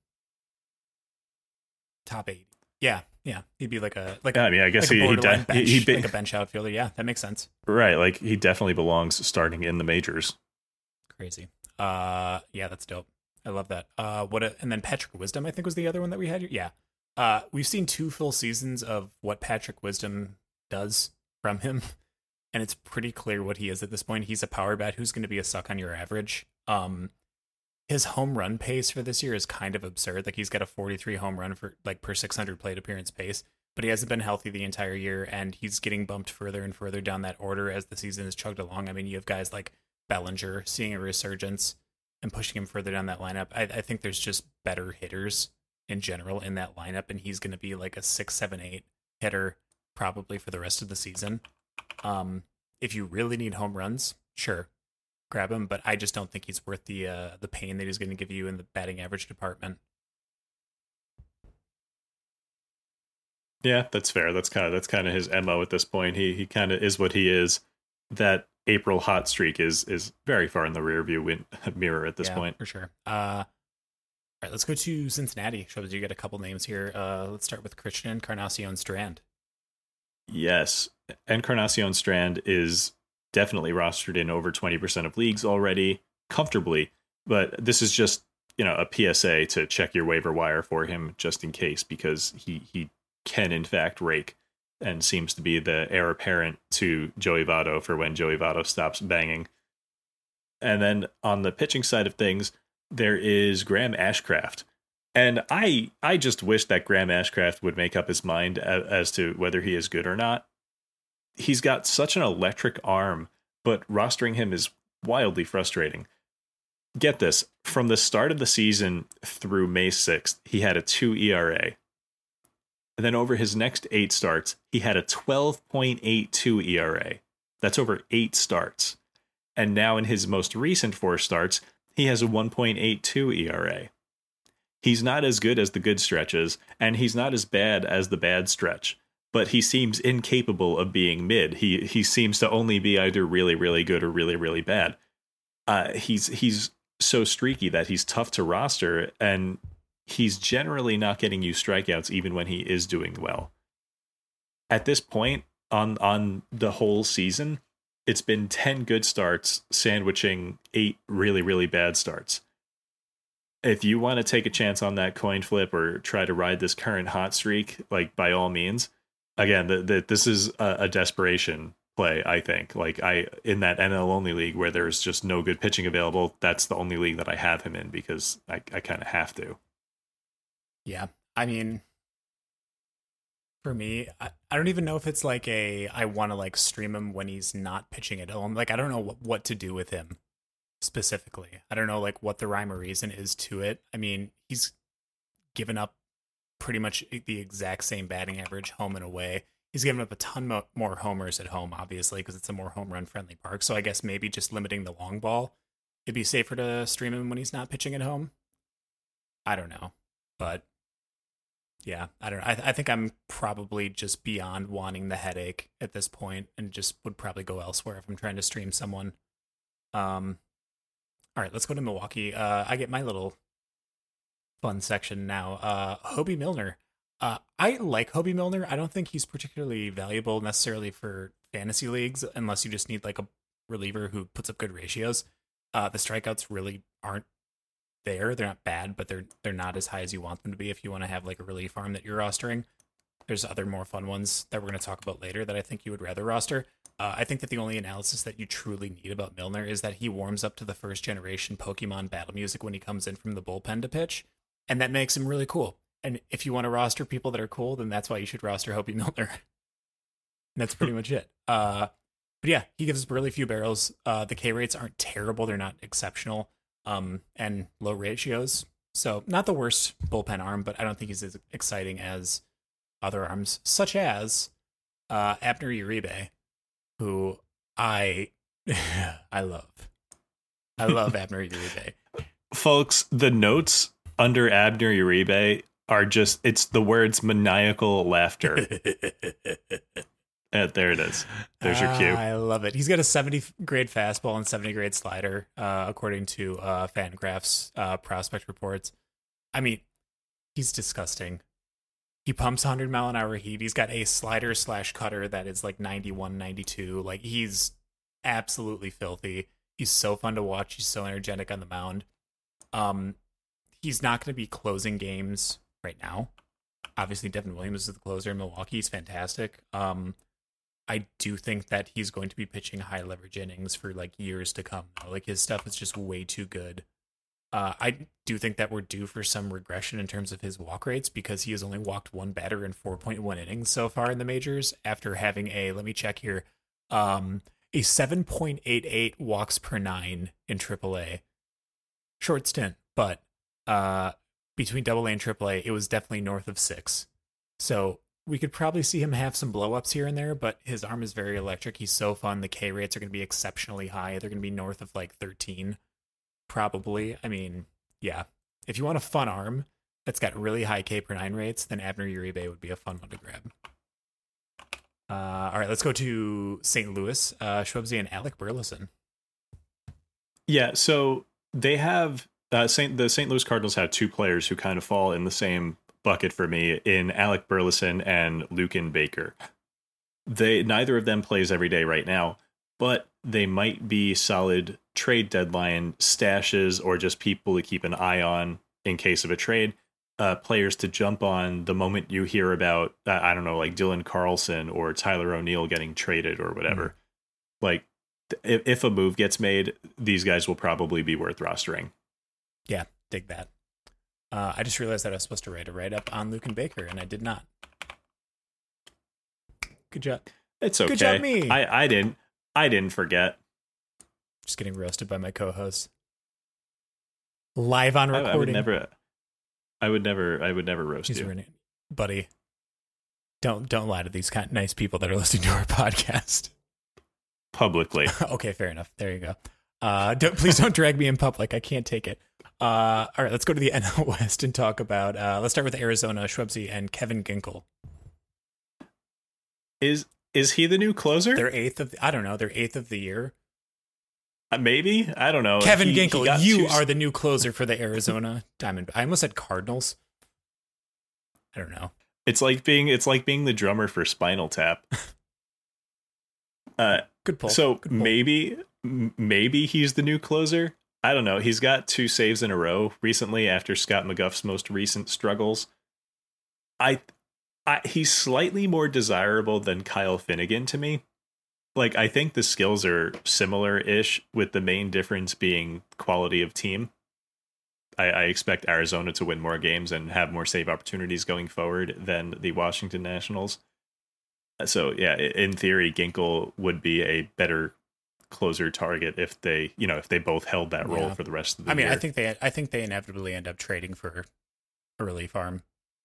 Top 80. Yeah. He'd be like a I mean, I guess like he'd be like a bench outfielder. Yeah, that makes sense. Right, like he definitely belongs starting in the majors. Crazy. Yeah, that's dope. I love that. And then Patrick Wisdom, I think, was the other one that we had. Yeah. We've seen 2 full seasons of what Patrick Wisdom does from him, and it's pretty clear what he is at this point. He's a power bat who's going to be a suck on your average. His home run pace for this year is kind of absurd. Like, he's got a 43 home run for like per 600 plate appearance pace, but he hasn't been healthy the entire year, and he's getting bumped further and further down that order as the season is chugged along. I mean, you have guys like Bellinger seeing a resurgence and pushing him further down that lineup. I think there's just better hitters in general in that lineup, and he's going to be like a 6, 7, 8 hitter probably for the rest of the season. If you really need home runs, sure, grab him, but I just don't think he's worth the pain that he's going to give you in the batting average department. Yeah, that's fair. That's kind of his MO at this point. He kind of is what he is. That April hot streak is very far in the rear view mirror at this point. For sure. All right, let's go to Cincinnati. Shows you get a couple names here. Let's start with Christian Encarnacion Strand. Yes, Encarnacion Strand is definitely rostered in over 20% of leagues already, comfortably. But this is just, a PSA to check your waiver wire for him just in case, because he can in fact rake and seems to be the heir apparent to Joey Votto for when Joey Votto stops banging. And then on the pitching side of things, there is Graham Ashcraft. And I just wish that Graham Ashcraft would make up his mind as to whether he is good or not. He's got such an electric arm, but rostering him is wildly frustrating. Get this, from the start of the season through May 6th, he had a 2 ERA. And then over his next 8 starts, he had a 12.82 ERA. That's over 8 starts. And now in his most recent 4 starts, he has a 1.82 ERA. He's not as good as the good stretches, and he's not as bad as the bad stretch, but he seems incapable of being mid. He seems to only be either really, really good or really, really bad. He's so streaky that he's tough to roster, and he's generally not getting you strikeouts even when he is doing well. At this point, on the whole season, it's been 10 good starts sandwiching 8 really, really bad starts. If you want to take a chance on that coin flip or try to ride this current hot streak, like, by all means, again, this is a desperation play, I think. Like, in that NL only league where there's just no good pitching available, that's the only league that I have him in because I kind of have to. Yeah, I mean, for me, I don't even know if it's like I want to like stream him when he's not pitching at home. Like, I don't know what to do with him specifically. I don't know like what the rhyme or reason is to it. I mean, he's given up pretty much the exact same batting average home and away. He's given up a ton more homers at home, obviously, because it's a more home run friendly park. So I guess maybe just limiting the long ball, it'd be safer to stream him when he's not pitching at home. I don't know, but yeah, I don't know. I think I'm probably just beyond wanting the headache at this point and just would probably go elsewhere if I'm trying to stream someone. All right, let's go to Milwaukee. I get my little fun section now. Hobie Milner. I like Hobie Milner. I don't think he's particularly valuable necessarily for fantasy leagues unless you just need like a reliever who puts up good ratios. The strikeouts really aren't there. They're not bad, but they're not as high as you want them to be if you want to have like a relief arm that you're rostering. There's other more fun ones that we're going to talk about later that I think you would rather roster. I think that the only analysis that you truly need about Milner is that he warms up to the first generation Pokemon battle music when he comes in from the bullpen to pitch, and that makes him really cool. And if you want to roster people that are cool, then that's why you should roster Hobie Milner. And that's pretty much it. But yeah, he gives us really few barrels. The K rates aren't terrible. They're not exceptional. And low ratios. So not the worst bullpen arm, but I don't think he's as exciting as other arms, such as Abner Uribe, who I love. I love Abner Uribe. Folks, the notes under Abner Uribe are just, it's the words maniacal laughter. There it is. There's your cue. I love it. He's got a 70 grade fastball and 70 grade slider, according to Fangraphs prospect reports. I mean, he's disgusting. He pumps 100 mile an hour heat. He's got a slider / cutter that is like 91, 92. Like, he's absolutely filthy. He's so fun to watch. He's so energetic on the mound. he's not going to be closing games right now. Obviously, Devin Williams is the closer in Milwaukee. He's fantastic. I do think that he's going to be pitching high leverage innings for like years to come. Like his stuff is just way too good. I do think that we're due for some regression in terms of his walk rates because he has only walked one batter in 4.1 innings so far in the majors after having let me check here, a 7.88 walks per 9 in AAA. Short stint, but between AA and AAA, it was definitely north of 6. So we could probably see him have some blow-ups here and there, but his arm is very electric. He's so fun. The K rates are going to be exceptionally high. They're going to be north of like 13, probably. I mean, yeah. If you want a fun arm that's got really high K per 9 rates, then Abner Uribe would be a fun one to grab. All right, let's go to St. Louis. Schwebzy and Alec Burleson. Yeah, so they have the St. Louis Cardinals have two players who kind of fall in the same bucket for me in Alec Burleson and Luken Baker. Neither of them plays every day right now, but they might be solid trade deadline stashes or just people to keep an eye on in case of a trade. Players to jump on the moment you hear about, I don't know, like Dylan Carlson or Tyler O'Neill getting traded or whatever. Like, if a move gets made, these guys will probably be worth rostering. Yeah, dig that. I just realized that I was supposed to write a write-up on Luken Baker, and I did not. Good job. It's okay. Good job, me. I didn't forget. Just getting roasted by my co-host. Live on recording. I would never roast you. Running. Buddy, don't lie to these nice people that are listening to our podcast. Publicly. Okay, fair enough. There you go. Please don't drag me in public. I can't take it. All right, let's go to the NL West and talk about. Let's start with Arizona, Schwebzy, and Kevin Ginkel. Is he the new closer? They're eighth of the year. Maybe, I don't know. Kevin Ginkel, you are the new closer for the Arizona Diamond. I almost said Cardinals. I don't know. It's like being the drummer for Spinal Tap. Good pull. So Good pull. maybe he's the new closer. I don't know. He's got 2 saves in a row recently after Scott McGuff's most recent struggles. He's slightly more desirable than Kyle Finnegan to me. Like, I think the skills are similar-ish, with the main difference being quality of team. I expect Arizona to win more games and have more save opportunities going forward than the Washington Nationals. So, yeah, in theory, Ginkel would be a better closer target if they both held that role for the rest of the year. I think they inevitably end up trading for a relief arm.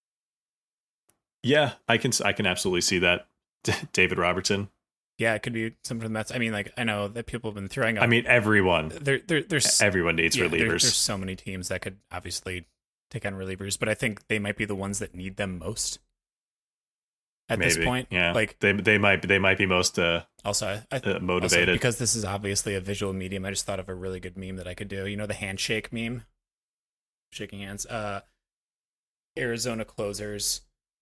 Yeah, I can absolutely see that. David Robertson. Yeah, it could be something from the Mets. I mean, like, I know that people have been throwing up. I mean, everyone. Everyone needs relievers. There's so many teams that could obviously take on relievers, but I think they might be the ones that need them most at this point. Yeah, like they might be most motivated. Also, because this is obviously a visual medium, I just thought of a really good meme that I could do. You know, the handshake meme, shaking hands. Arizona closers,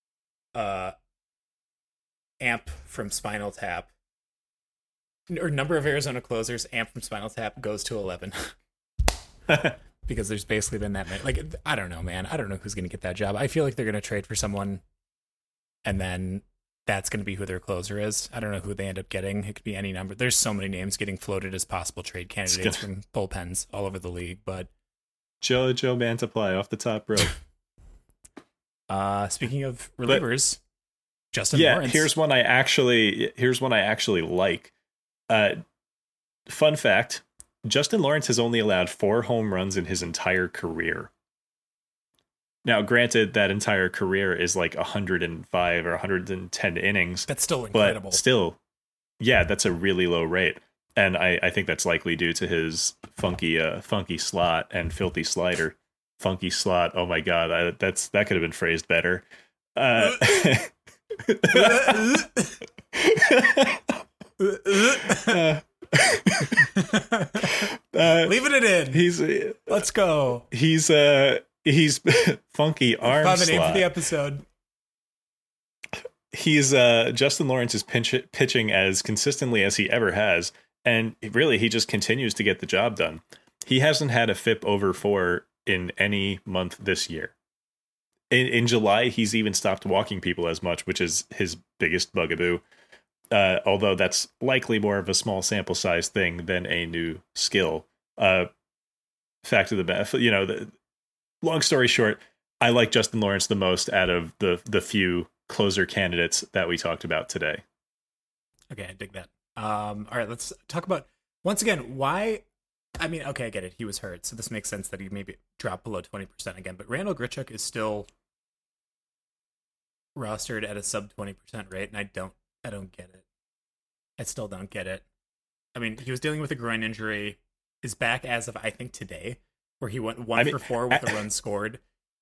amp from Spinal Tap. Or number of Arizona closers, amp from Spinal Tap goes to 11. Because there's basically been that many. Like, I don't know, man. I don't know who's going to get that job. I feel like they're going to trade for someone, and then that's going to be who their closer is. I don't know who they end up getting. It could be any number. There's so many names getting floated as possible trade candidates from bullpens all over the league. But Joe Mantiply off the top rope. Speaking of relievers, Justin Lawrence. Here's one I actually like. Fun fact, Justin Lawrence has only allowed 4 home runs in his entire career. Now, granted, that entire career is like 105 or 110 innings. That's still incredible. But still, yeah, that's a really low rate. And I think that's likely due to his funky slot and filthy slider. Funky slot, oh my God, that could have been phrased better. Leaving it in. Let's go. He's funky arm Found the slot. name for the episode. He's Justin Lawrence is pitching as consistently as he ever has, and really he just continues to get the job done. He hasn't had a FIP over 4 in any month this year. In July, he's even stopped walking people as much, which is his biggest bugaboo. Although that's likely more of a small sample size thing than a new skill. Fact of the matter, long story short, I like Justin Lawrence the most out of the few closer candidates that we talked about today. Okay, I dig that. All right, let's talk about, once again, why. I mean, okay, I get it. He was hurt, so this makes sense that he maybe dropped below 20% again. But Randall Grichuk is still rostered at a sub 20% rate, and I don't get it. I still don't get it. I mean, he was dealing with a groin injury, is back as of, I think, today, where he went 1 for 4 with a run scored.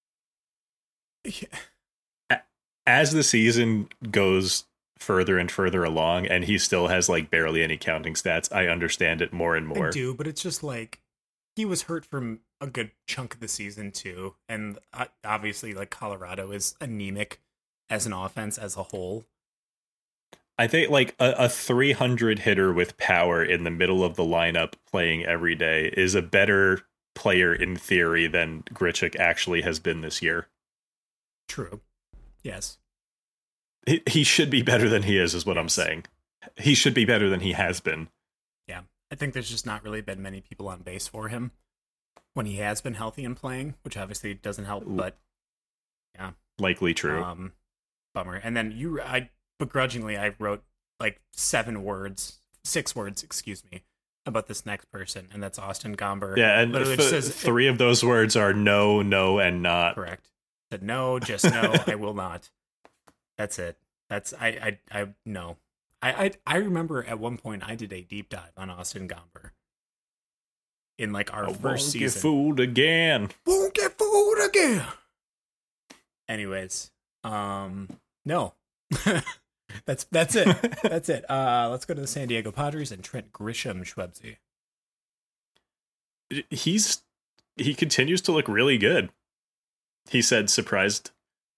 As the season goes further and further along, and he still has like barely any counting stats, I understand it more and more. I do, but it's just like, he was hurt for a good chunk of the season too, and obviously like Colorado is anemic as an offense as a whole. I think like a 300 hitter with power in the middle of the lineup playing every day is a better player in theory than Grichuk actually has been this year. True. Yes. He should be better than he is what I'm saying. He should be better than he has been. Yeah. I think there's just not really been many people on base for him when he has been healthy and playing, which obviously doesn't help, but yeah. Likely true. Bummer. And then begrudgingly, I wrote like 6 words, about this next person, and that's Austin Gomber. Yeah, and says 3 of those words are no, and not. Correct. Said no, just no, I will not. That's it. That's I no. I remember at one point I did a deep dive on Austin Gomber in like our first season. Won't get fooled again. Won't get fooled again. Anyways, no. That's it. That's it. Let's go to the San Diego Padres and Trent Grisham, Schwebzy. He continues to look really good. He said surprised.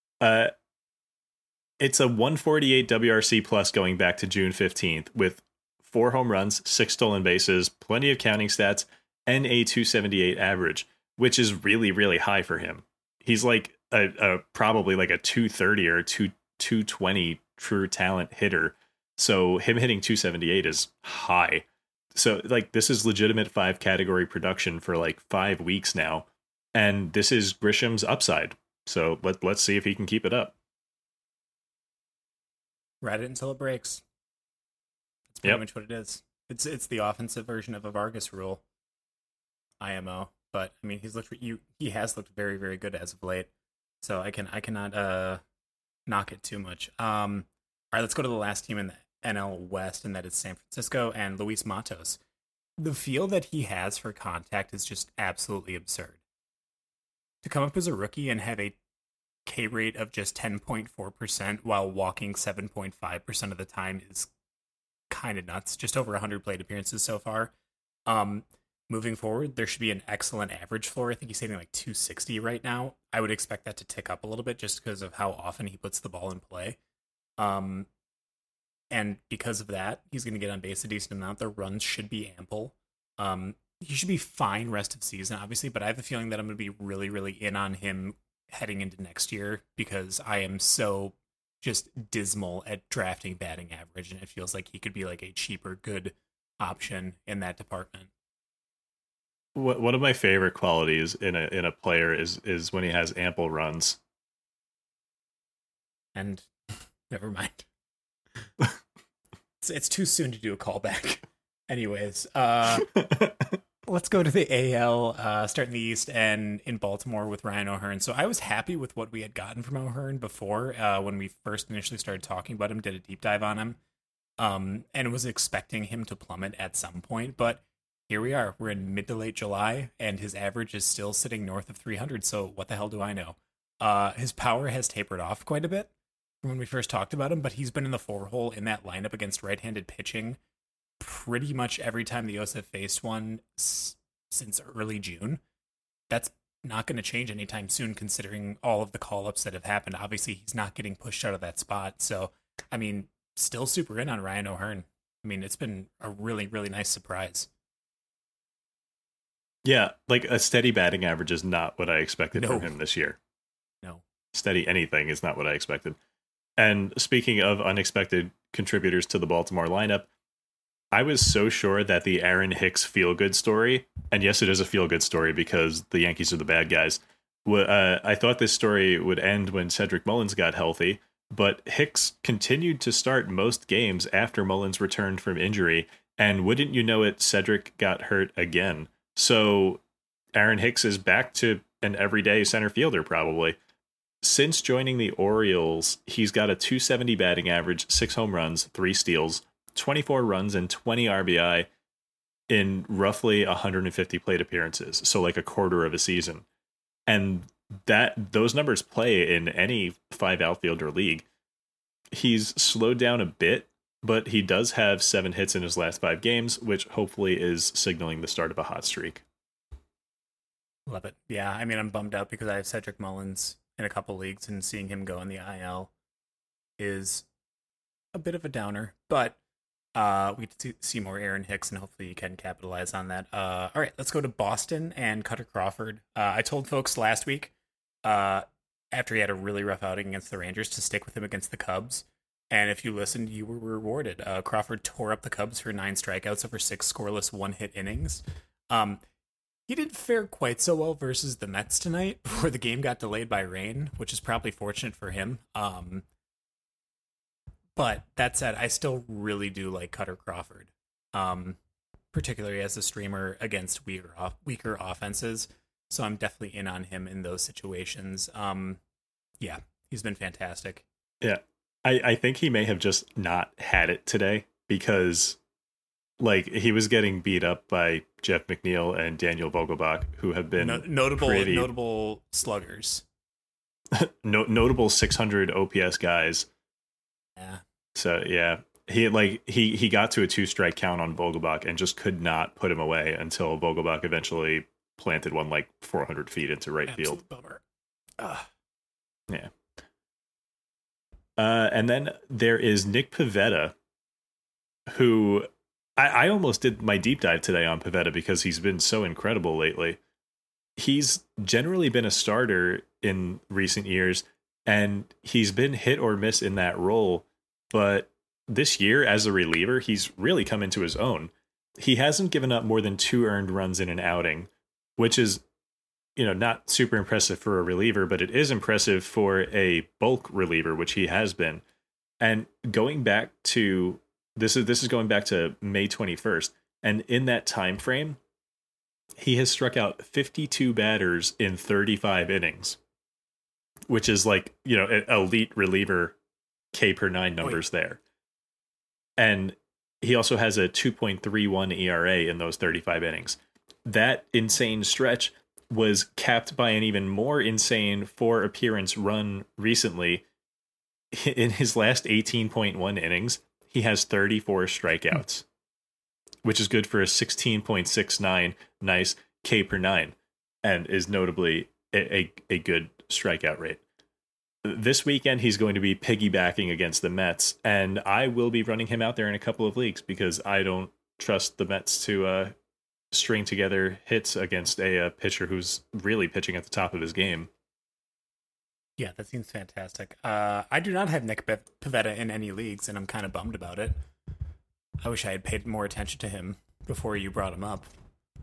It's a 148 WRC plus going back to June 15th with 4 home runs, 6 stolen bases, plenty of counting stats, and a 278 average, which is really, really high for him. He's like a probably like a 230 or 220 true talent hitter. So him hitting 278 is high. So like this is legitimate 5 category production for like 5 weeks now. And this is Grisham's upside. So let's see if he can keep it up. Ride it until it breaks. That's pretty much what it is. It's the offensive version of a Vargas rule. IMO. But I mean he has looked very, very good as of late. So I cannot knock it too much. All right, let's go to the last team in the NL West, and that is San Francisco and Luis Matos. The feel that he has for contact is just absolutely absurd. To come up as a rookie and have a K rate of just 10.4% while walking 7.5% of the time is kind of nuts. Just over 100 plate appearances so far. Moving forward, there should be an excellent average floor. I think he's hitting like 260 right now. I would expect that to tick up a little bit just because of how often he puts the ball in play. And because of that, he's going to get on base a decent amount. The runs should be ample. He should be fine rest of season, obviously, but I have a feeling that I'm going to be really, really in on him heading into next year because I am so just dismal at drafting batting average, and it feels like he could be like a cheaper, good option in that department. One of my favorite qualities in a player is when he has ample runs. And never mind. It's too soon to do a callback. Anyways, let's go to the AL, start in the East and in Baltimore with Ryan O'Hearn. So I was happy with what we had gotten from O'Hearn before when we first initially started talking about him, did a deep dive on him, and was expecting him to plummet at some point. But here we are. We're in mid to late July, and his average is still sitting north of 300. So what the hell do I know? His power has tapered off quite a bit from when we first talked about him, but he's been in the 4-hole in that lineup against right-handed pitching pretty much every time the O's have faced one since early June. That's not going to change anytime soon, considering all of the call-ups that have happened. Obviously, he's not getting pushed out of that spot. So, I mean, still super in on Ryan O'Hearn. I mean, it's been a really, really nice surprise. Yeah, like a steady batting average is not what I expected from him this year. No. Steady anything is not what I expected. And speaking of unexpected contributors to the Baltimore lineup, I was so sure that the Aaron Hicks feel-good story, and yes, it is a feel-good story because the Yankees are the bad guys. I thought this story would end when Cedric Mullins got healthy, but Hicks continued to start most games after Mullins returned from injury, and wouldn't you know it, Cedric got hurt again. So Aaron Hicks is back to an everyday center fielder, probably. Since joining the Orioles, he's got a .270 batting average, 6 home runs, 3 steals, 24 runs, and 20 RBI in roughly 150 plate appearances. So like a quarter of a season. And those numbers play in any 5 outfielder league. He's slowed down a bit, but he does have 7 hits in his last 5 games, which hopefully is signaling the start of a hot streak. Love it. Yeah, I mean, I'm bummed out because I have Cedric Mullins in a couple leagues, and seeing him go in the IL is a bit of a downer, but we get to see more Aaron Hicks, and hopefully you can capitalize on that. All right, let's go to Boston and Cutter Crawford. I told folks last week, after he had a really rough outing against the Rangers, to stick with him against the Cubs. And if you listened, you were rewarded. Crawford tore up the Cubs for 9 strikeouts over 6 scoreless one-hit innings. He didn't fare quite so well versus the Mets tonight before the game got delayed by rain, which is probably fortunate for him. But that said, I still really do like Cutter Crawford, particularly as a streamer against weaker offenses. So I'm definitely in on him in those situations. Yeah, he's been fantastic. Yeah. I think he may have just not had it today because like he was getting beat up by Jeff McNeil and Daniel Vogelbach, who have been notable sluggers, notable 600 OPS guys. Yeah. So yeah, he got to a 2-strike count on Vogelbach and just could not put him away until Vogelbach eventually planted one like 400 feet into right field. Bummer. Yeah. And then there is Nick Pivetta, who I almost did my deep dive today on Pivetta because he's been so incredible lately. He's generally been a starter in recent years, and he's been hit or miss in that role. But this year, as a reliever, he's really come into his own. He hasn't given up more than 2 earned runs in an outing, which is, not super impressive for a reliever, but it is impressive for a bulk reliever, which he has been. And going back to this is going back to May 21st, and in that time frame, he has struck out 52 batters in 35 innings, which is like, elite reliever K per 9 numbers there. And he also has a 2.31 ERA in those 35 innings. That insane stretch was capped by an even more insane 4 appearance run recently. In his last 18.1 innings, he has 34 strikeouts, which is good for a 16.69 nice K per 9, and is notably a good strikeout rate. This weekend, he's going to be piggybacking against the Mets, and I will be running him out there in a couple of leagues because I don't trust the Mets to string together hits against a pitcher who's really pitching at the top of his game. Yeah, that seems fantastic. I do not have Nick Pivetta in any leagues, and I'm kind of bummed about it. I wish I had paid more attention to him before you brought him up.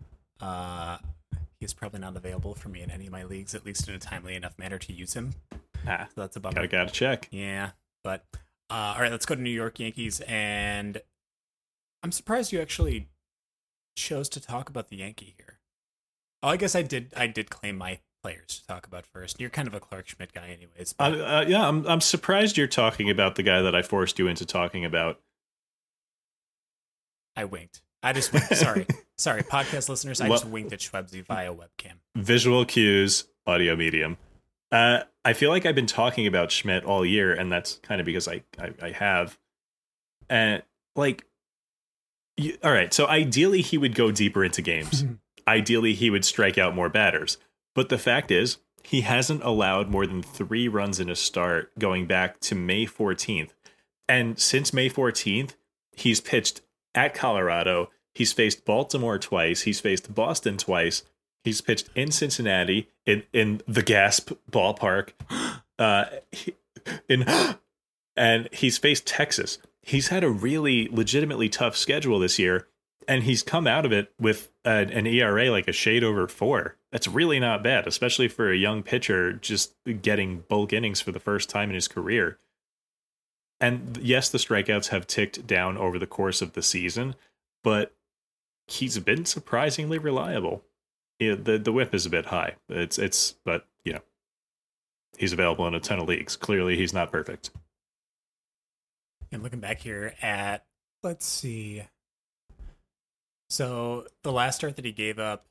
He's probably not available for me in any of my leagues, at least in a timely enough manner to use him. So that's a bummer. Gotta check. Yeah, but all right, let's go to New York Yankees, and I'm surprised you actually chose to talk about the Yankee here. Oh, I guess I did claim my players to talk about first. You're kind of a Clark Schmidt guy anyways. But... yeah, I'm surprised you're talking about the guy that I forced you into talking about. I winked. I just winked. Sorry, podcast listeners. I just winked at Schwebzy via webcam. Visual cues, audio medium. I feel like I've been talking about Schmidt all year, and that's kind of because I have. And all right, so ideally he would go deeper into games. Ideally he would strike out more batters. But the fact is, he hasn't allowed more than 3 runs in a start going back to May 14th. And since May 14th, he's pitched at Colorado, He's faced Baltimore twice. He's faced Boston twice. He's pitched in Cincinnati, in the Gasp ballpark, and he's faced Texas. He's had a really legitimately tough schedule this year, and he's come out of it with an ERA like a shade over 4. That's really not bad, especially for a young pitcher just getting bulk innings for the first time in his career. And yes, the strikeouts have ticked down over the course of the season, but he's been surprisingly reliable. Yeah, the whip is a bit high. But he's available in a ton of leagues. Clearly, he's not perfect. And looking back here at, let's see. So the last start that he gave up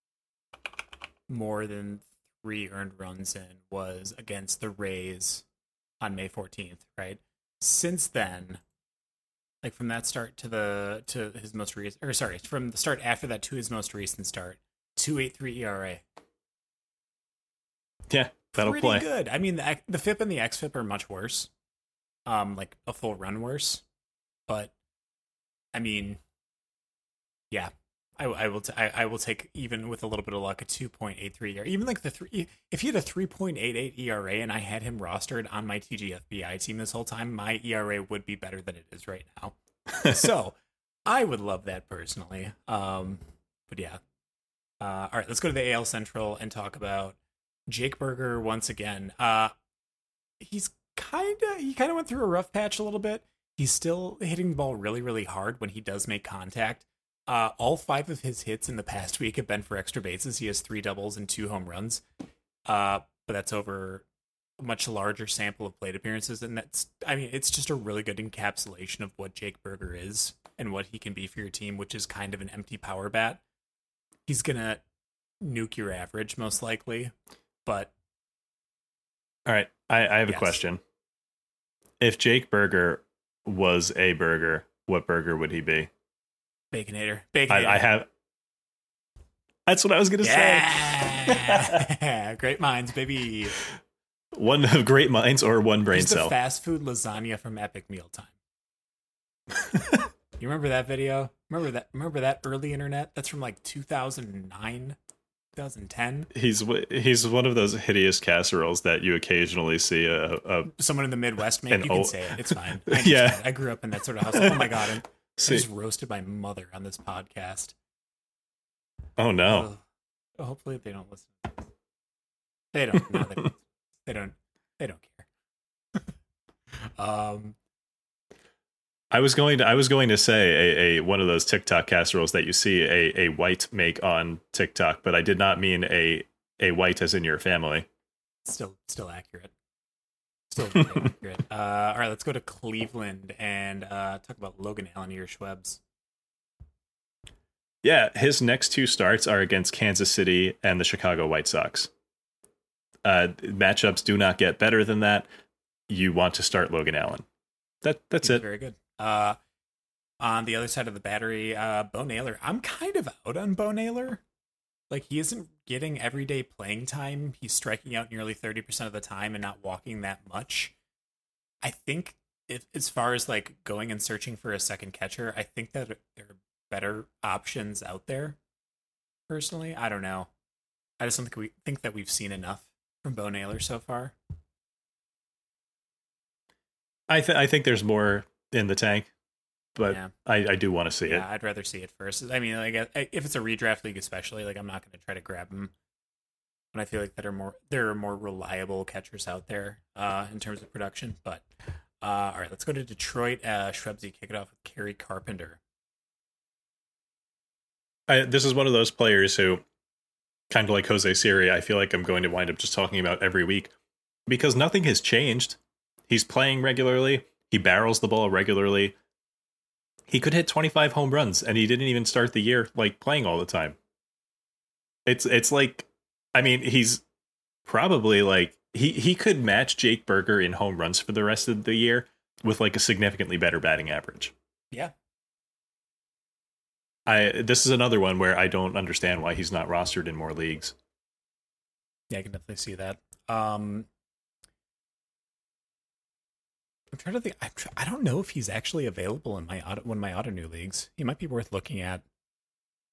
more than 3 earned runs in was against the Rays on May 14th, right? Since then, like from that start to his most recent, or sorry, from the start after that to his most recent start, 2.83 ERA. Yeah, that'll pretty play. Good. I mean, the FIP and the XFIP are much worse, like a full run worse. But I mean, yeah, I will take, even with a little bit of luck, a 2.83 ERA. Even like if he had a 3.88 ERA and I had him rostered on my TGFBI team this whole time, my ERA would be better than it is right now. So I would love that personally. But yeah. All right, let's go to the AL Central and talk about Jake Burger once again. He kind of went through a rough patch a little bit. He's still hitting the ball really, really hard when he does make contact. All 5 of his hits in the past week have been for extra bases. He has 3 doubles and 2 home runs. But that's over a much larger sample of plate appearances. And it's just a really good encapsulation of what Jake Burger is and what he can be for your team, which is kind of an empty power bat. He's going to nuke your average, most likely, but... All right, I have a question. If Jake Burger was a burger, what burger would he be? Baconator. I have... That's what I was going to say. Great minds, baby. One of great minds or one brain He's cell. the fast food lasagna from Epic Mealtime. You remember that video? Remember that early internet? That's from like 2009, 2010. He's one of those hideous casseroles that you occasionally see someone in the Midwest make. You can say it. It's fine. Yeah, I grew up in that sort of house. Oh my god! I just roasted my mother on this podcast. Oh no! Hopefully they don't listen. They don't. No, they don't. They don't care. I was going to say a one of those TikTok casseroles that you see a white make on TikTok, but I did not mean a white as in your family. Still accurate. Still very accurate. All right, let's go to Cleveland and talk about Logan Allen here, Schwebs. Yeah, his next 2 starts are against Kansas City and the Chicago White Sox. Matchups do not get better than that. You want to start Logan Allen. That's it. Very good. On the other side of the battery, Bo Naylor. I'm kind of out on Bo Naylor. Like, he isn't getting everyday playing time. He's striking out nearly 30% of the time and not walking that much. I think, as far as like going and searching for a second catcher, I think that there are better options out there. Personally, I don't know. I just don't think that we've seen enough from Bo Naylor so far. I think there's more in the tank, but yeah. I do want to see it. Yeah, I'd rather see it first. I mean, like, if it's a redraft league especially, like, I'm not going to try to grab him. And I feel like there are more reliable catchers out there in terms of production. But all right, let's go to Detroit. Shrebsy, kick it off with Kerry Carpenter. This is one of those players who, kind of like Jose Siri, I feel like I'm going to wind up just talking about every week because nothing has changed. He's playing regularly. He barrels the ball regularly. He could hit 25 home runs, and he didn't even start the year like playing all the time. It's like, I mean, he's probably like he could match Jake Burger in home runs for the rest of the year with like a significantly better batting average. Yeah. This is another one where I don't understand why he's not rostered in more leagues. Yeah, I can definitely see that. I'm trying to think. I don't know if he's actually available in one of my auto new leagues. He might be worth looking at.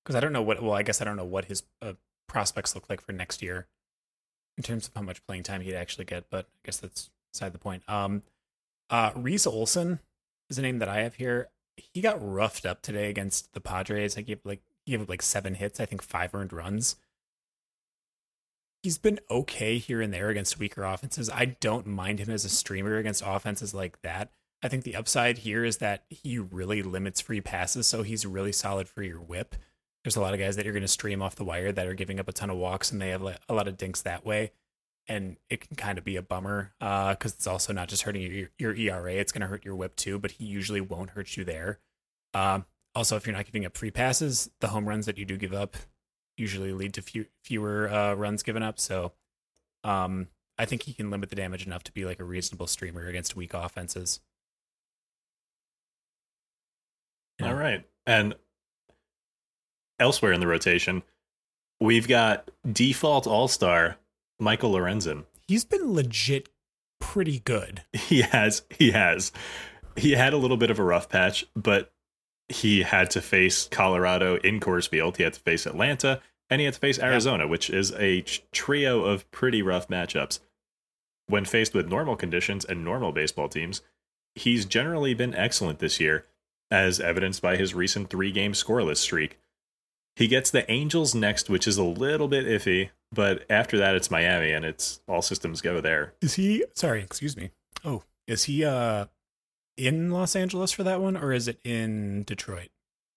Because I don't know what. Well, I guess I don't know what his prospects look like for next year in terms of how much playing time he'd actually get. But I guess that's beside the point. Reese Olson is a name that I have here. He got roughed up today against the Padres. He gave up 7 hits. I think 5 earned runs. He's been okay here and there against weaker offenses. I don't mind him as a streamer against offenses like that. I think the upside here is that he really limits free passes, so he's really solid for your whip. There's a lot of guys that you're going to stream off the wire that are giving up a ton of walks, and they have a lot of dinks that way. And it can kind of be a bummer because it's also not just hurting your ERA. It's going to hurt your whip too, but he usually won't hurt you there. Also, if you're not giving up free passes, the home runs that you do give up usually lead to fewer runs given up. So I think he can limit the damage enough to be like a reasonable streamer against weak offenses. Yeah. All right. And elsewhere in the rotation, we've got default all-star Michael Lorenzen. He's been legit pretty good. He has. He had a little bit of a rough patch, but he had to face Colorado in Coors Field. He had to face Atlanta, and he had to face Arizona, which is a trio of pretty rough matchups. When faced with normal conditions and normal baseball teams, he's generally been excellent this year, as evidenced by his recent 3-game scoreless streak. He gets the Angels next, which is a little bit iffy, but after that it's Miami, and it's all systems go there. Is he, sorry, excuse me. Oh, is he in Los Angeles for that one, or is it in Detroit?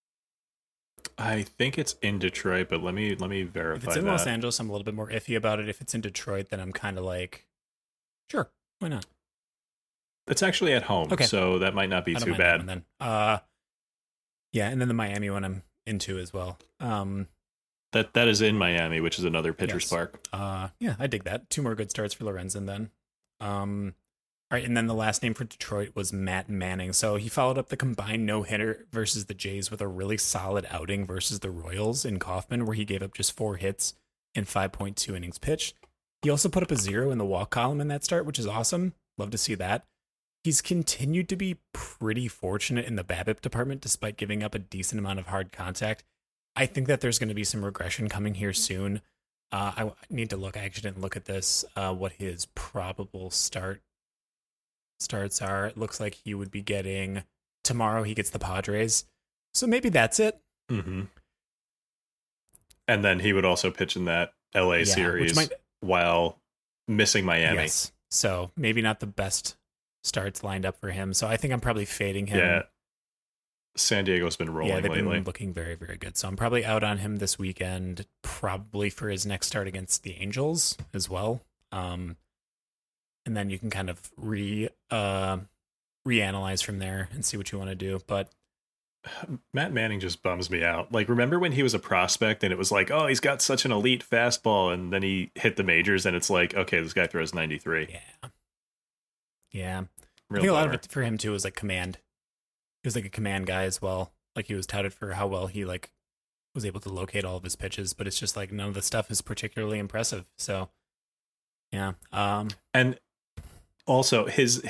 I think it's in Detroit, but let me verify. If it's in Los Angeles, I'm a little bit more iffy about it. If it's in Detroit, then I'm kind of like, sure, why not? It's actually at home, so that might not be too bad. Then, yeah, and then the Miami one I'm into as well. That is in Miami, which is another pitcher's park. Yeah, I dig that. 2 more good starts for Lorenzen then. All right, and then the last name for Detroit was Matt Manning. So he followed up the combined no-hitter versus the Jays with a really solid outing versus the Royals in Kauffman, where he gave up just 4 hits in 5.2 innings pitched. He also put up a 0 in the walk column in that start, which is awesome. Love to see that. He's continued to be pretty fortunate in the BABIP department, despite giving up a decent amount of hard contact. I think that there's going to be some regression coming here soon. I need to look. I actually didn't look at this, what his probable starts are. It looks like he would be getting tomorrow. He gets the Padres, so maybe that's it. Mm-hmm. And then he would also pitch in that LA series while missing Miami. Yes, so maybe not the best starts lined up for him. So I think I'm probably fading him. Yeah, San Diego's been rolling lately. They've been looking very, very good. So I'm probably out on him this weekend, probably for his next start against the Angels as well. And then you can kind of reanalyze from there and see what you want to do. But Matt Manning just bums me out. Like, remember when he was a prospect and it was like, oh, he's got such an elite fastball, and then he hit the majors and it's like, okay, this guy throws 93. Yeah. Real I think a lot of it for him too was like command. He was like a command guy as well. Like, he was touted for how well he like was able to locate all of his pitches, but it's just like none of the stuff is particularly impressive. So yeah. And also his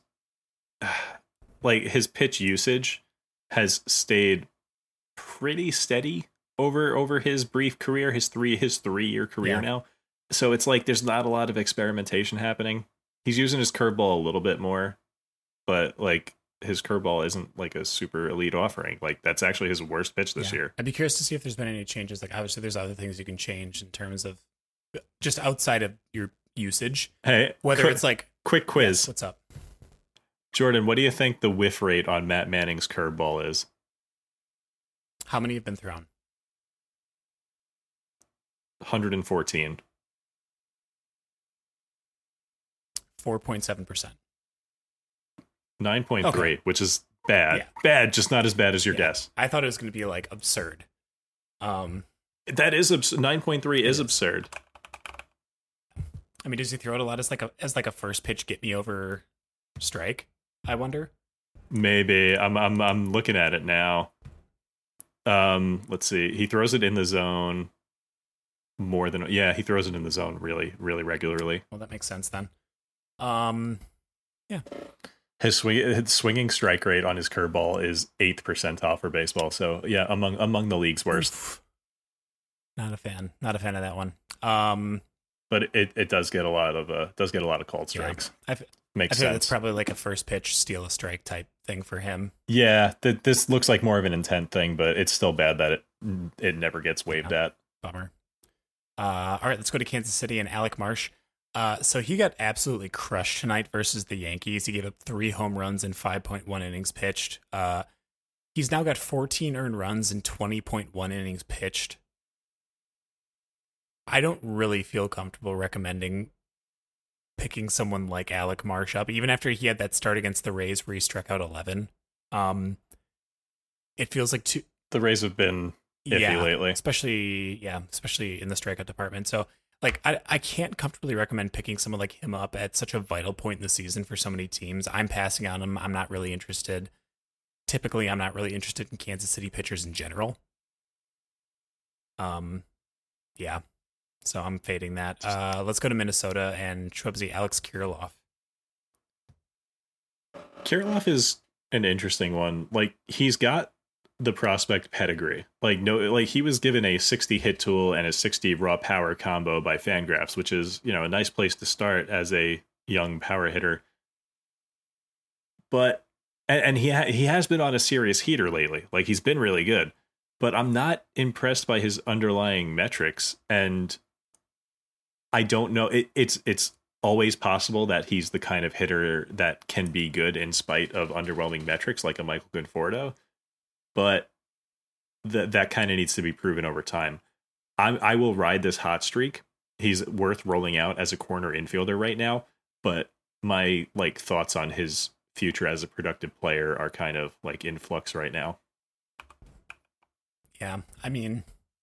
like his pitch usage has stayed pretty steady over his brief career, his 3-year career now. So it's like there's not a lot of experimentation happening. He's using his curveball a little bit more, but like his curveball isn't like a super elite offering. Like, that's actually his worst pitch this year. I'd be curious to see if there's been any changes. Like, obviously there's other things you can change in terms of just outside of your usage. Hey, whether it's like quick quiz. Yes, what's up, Jordan? What do you think the whiff rate on Matt Manning's curveball is? How many have been thrown? 114. 4.7%. 9.3, which is bad. Yeah. Bad, just not as bad as your guess. I thought it was going to be like absurd. That is 9.3 is absurd. I mean, does he throw it a lot as like a first pitch get me over strike? I wonder. Maybe. I'm looking at it now. Let's see. He throws it in the zone more than he throws it in the zone really, really regularly. Well, that makes sense then. Yeah. His swinging strike rate on his curveball is 8th percentile for baseball. So yeah, among the league's worst. Not a fan of that one. But it does get a lot of called strikes. Yeah, Makes I feel sense. it's probably like a first pitch steal a strike type thing for him. Yeah, this looks like more of an intent thing, but it's still bad that it never gets waved at. Bummer. All right, let's go to Kansas City and Alec Marsh. So he got absolutely crushed tonight versus the Yankees. He gave up 3 home runs in 5.1 innings pitched. He's now got 14 earned runs in 20.1 innings pitched. I don't really feel comfortable recommending picking someone like Alec Marsh up, even after he had that start against the Rays where he struck out 11. It feels like the Rays have been iffy lately, especially in the strikeout department. So like I can't comfortably recommend picking someone like him up at such a vital point in the season for so many teams. I'm passing on him. I'm not really interested. Typically, I'm not really interested in Kansas City pitchers in general. Yeah. So I'm fading that. Let's go to Minnesota and Schwebzy, Alex Kirilloff. Kirilloff is an interesting one. Like, he's got the prospect pedigree. Like he was given a 60 hit tool and a 60 raw power combo by Fangraphs, which is, a nice place to start as a young power hitter. But and he has been on a serious heater lately. Like, he's been really good. But I'm not impressed by his underlying metrics, and I don't know. It's always possible that he's the kind of hitter that can be good in spite of underwhelming metrics, like a Michael Conforto. But that kind of needs to be proven over time. I will ride this hot streak. He's worth rolling out as a corner infielder right now, but my thoughts on his future as a productive player are kind of in flux right now. Yeah, I mean,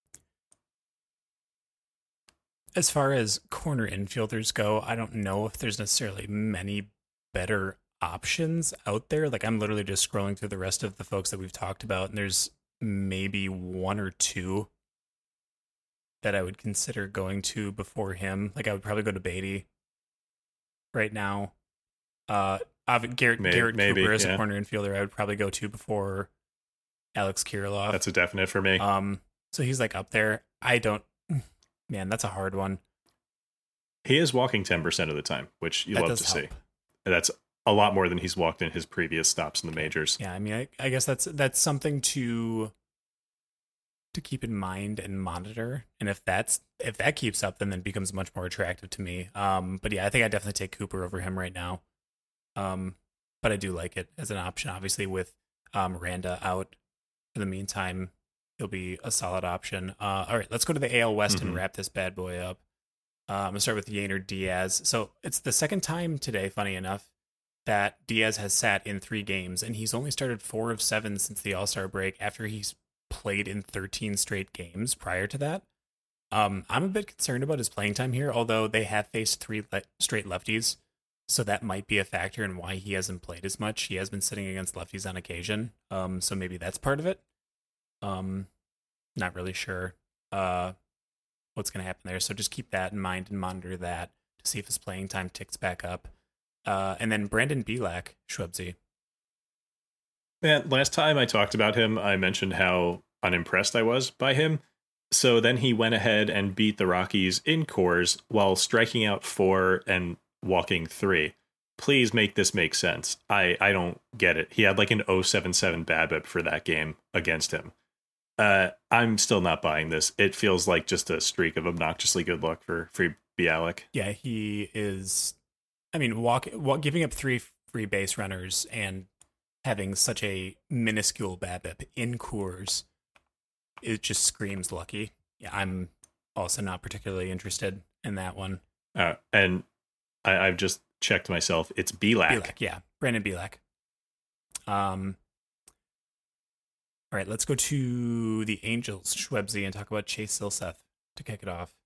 as far as corner infielders go, I don't know if there's necessarily many better options out there. Like, I'm literally just scrolling through the rest of the folks that we've talked about, and there's maybe 1 or 2 that I would consider going to before him. Like, I would probably go to Beatty right now. Garrett Cooper as a corner infielder, I would probably go to before Alex Kirilloff. That's a definite for me. So he's up there. Man, that's a hard one. He is walking 10% of the time, which you love to see. And that's a lot more than he's walked in his previous stops in the majors. Yeah, I mean, I guess that's something to keep in mind and monitor. And if that keeps up, then it becomes much more attractive to me. But yeah, I think I definitely take Cooper over him right now. But I do like it as an option. Obviously, with Miranda out for the meantime, he'll be a solid option. All right, let's go to the AL West and wrap this bad boy up. I'm gonna start with Yainer Diaz. So it's the second time today, funny enough, that Diaz has sat in 3 games, and he's only started 4 of 7 since the All-Star break after he's played in 13 straight games prior to that. I'm a bit concerned about his playing time here, although they have faced 3 straight lefties, so that might be a factor in why he hasn't played as much. He has been sitting against lefties on occasion, so maybe that's part of it. Not really sure what's going to happen there, so just keep that in mind and monitor that to see if his playing time ticks back up. And then Brandon Bielak, Schwebzy. Man, last time I talked about him, I mentioned how unimpressed I was by him. So then he went ahead and beat the Rockies in Coors while striking out 4 and walking 3. Please make this make sense. I don't get it. He had an 0.77 BABIP for that game against him. I'm still not buying this. It feels like just a streak of obnoxiously good luck for Bielak. Yeah, he is. I mean, giving up 3 free base runners and having such a minuscule BABIP in Coors, it just screams lucky. Yeah, I'm also not particularly interested in that one. And I've just checked myself. It's Bielak. Yeah, Brandon Bielak. All right, let's go to the Angels, Schwebzy, and talk about Chase Silseth to kick it off.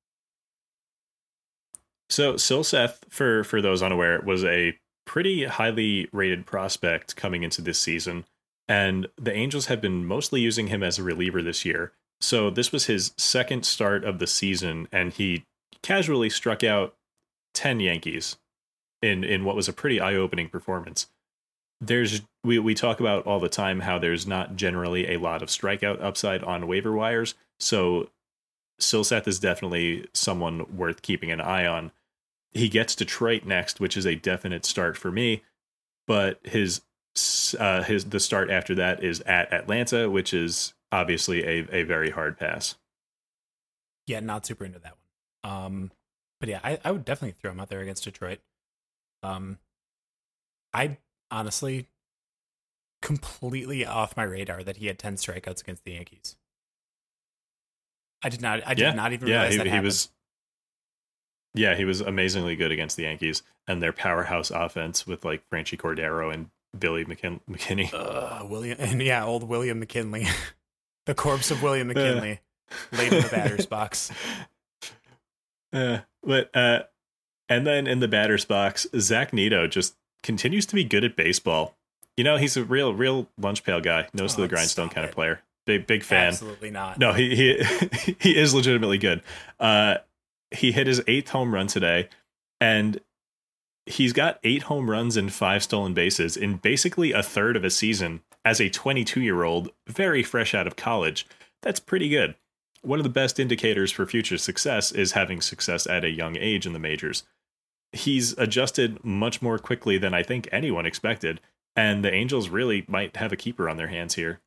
So Silseth, for those unaware, was a pretty highly rated prospect coming into this season, and the Angels have been mostly using him as a reliever this year. So this was his second start of the season, and he casually struck out 10 Yankees in what was a pretty eye-opening performance. We talk about all the time how there's not generally a lot of strikeout upside on waiver wires. So Silseth is definitely someone worth keeping an eye on. He gets Detroit next, which is a definite start for me, but the start after that is at Atlanta, which is obviously a very hard pass. Yeah, not super into that one. But yeah, I would definitely throw him out there against Detroit. I honestly completely off my radar that he had 10 strikeouts against the Yankees. I did not even realize that happened. He was amazingly good against the Yankees and their powerhouse offense with like Franchy Cordero and Billy McKinney. Old William McKinley. The corpse of William McKinley laid in the batter's box. And then in the batter's box, Zach Neto just continues to be good at baseball. You know, he's a real lunch pail guy, nose to the grindstone kind of player. Big fan. Absolutely not. No, he is legitimately good. He hit his 8th home run today, and he's got 8 home runs and 5 stolen bases in basically a third of a season as a 22-year-old, very fresh out of college. That's pretty good. One of the best indicators for future success is having success at a young age in the majors. He's adjusted much more quickly than I think anyone expected, and the Angels really might have a keeper on their hands here.